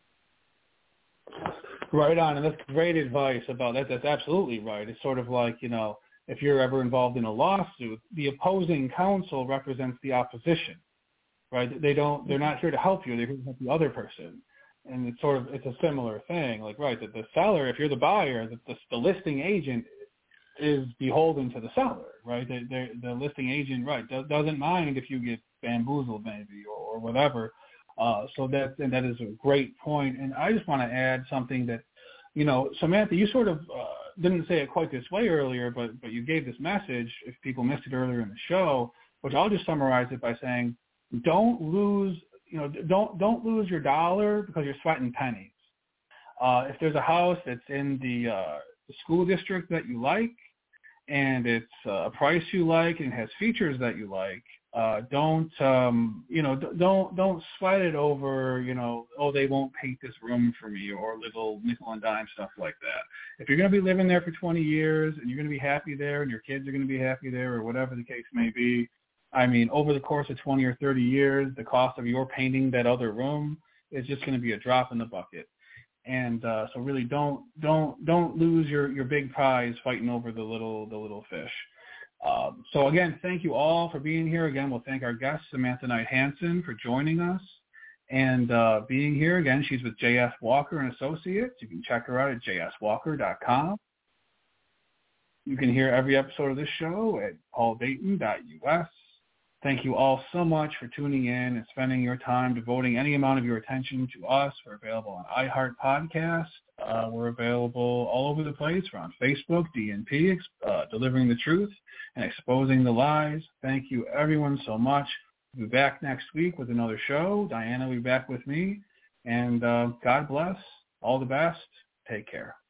Right on, and that's great advice about that. That's absolutely right. It's sort of like, you know, if you're ever involved in a lawsuit, the opposing counsel represents the opposition, right? They don't, they're not here to help you. They're here to help the other person. And it's sort of, it's a similar thing. Like, right, that the seller, if you're the buyer, the, the, the listing agent is beholden to the seller, right? The, the, the listing agent, right, does, doesn't mind if you get bamboozled maybe or, or whatever. Uh, so that, and that is a great point. And I just want to add something that, you know, Samantha, you sort of uh, didn't say it quite this way earlier, but, but you gave this message if people missed it earlier in the show, which I'll just summarize it by saying, don't lose, you know, don't don't lose your dollar because you're sweating pennies. Uh, if there's a house that's in the, uh, the school district that you like, and it's uh, a price you like and has features that you like, uh, don't um, you know don't don't sweat it over, you know, oh, they won't paint this room for me, or little nickel and dime stuff like that. If you're going to be living there for twenty years and you're going to be happy there, and your kids are going to be happy there, or whatever the case may be, I mean, over the course of twenty or thirty years, the cost of your painting that other room is just going to be a drop in the bucket. And uh, so really don't don't don't lose your, your big prize fighting over the little the little fish. Um, so again, thank you all for being here. Again, we'll thank our guest, Samantha Knight Hansen, for joining us and uh, being here. Again, she's with J S Walker and Associates. You can check her out at j s walker dot com. You can hear every episode of this show at paul dayton dot u s. Thank you all so much for tuning in and spending your time devoting any amount of your attention to us. We're available on iHeart Podcast. Uh, we're available all over the place. We're on Facebook, D N P, uh, Delivering the Truth and Exposing the Lies. Thank you, everyone, so much. We'll be back next week with another show. Diana will be back with me. And uh, God bless. All the best. Take care.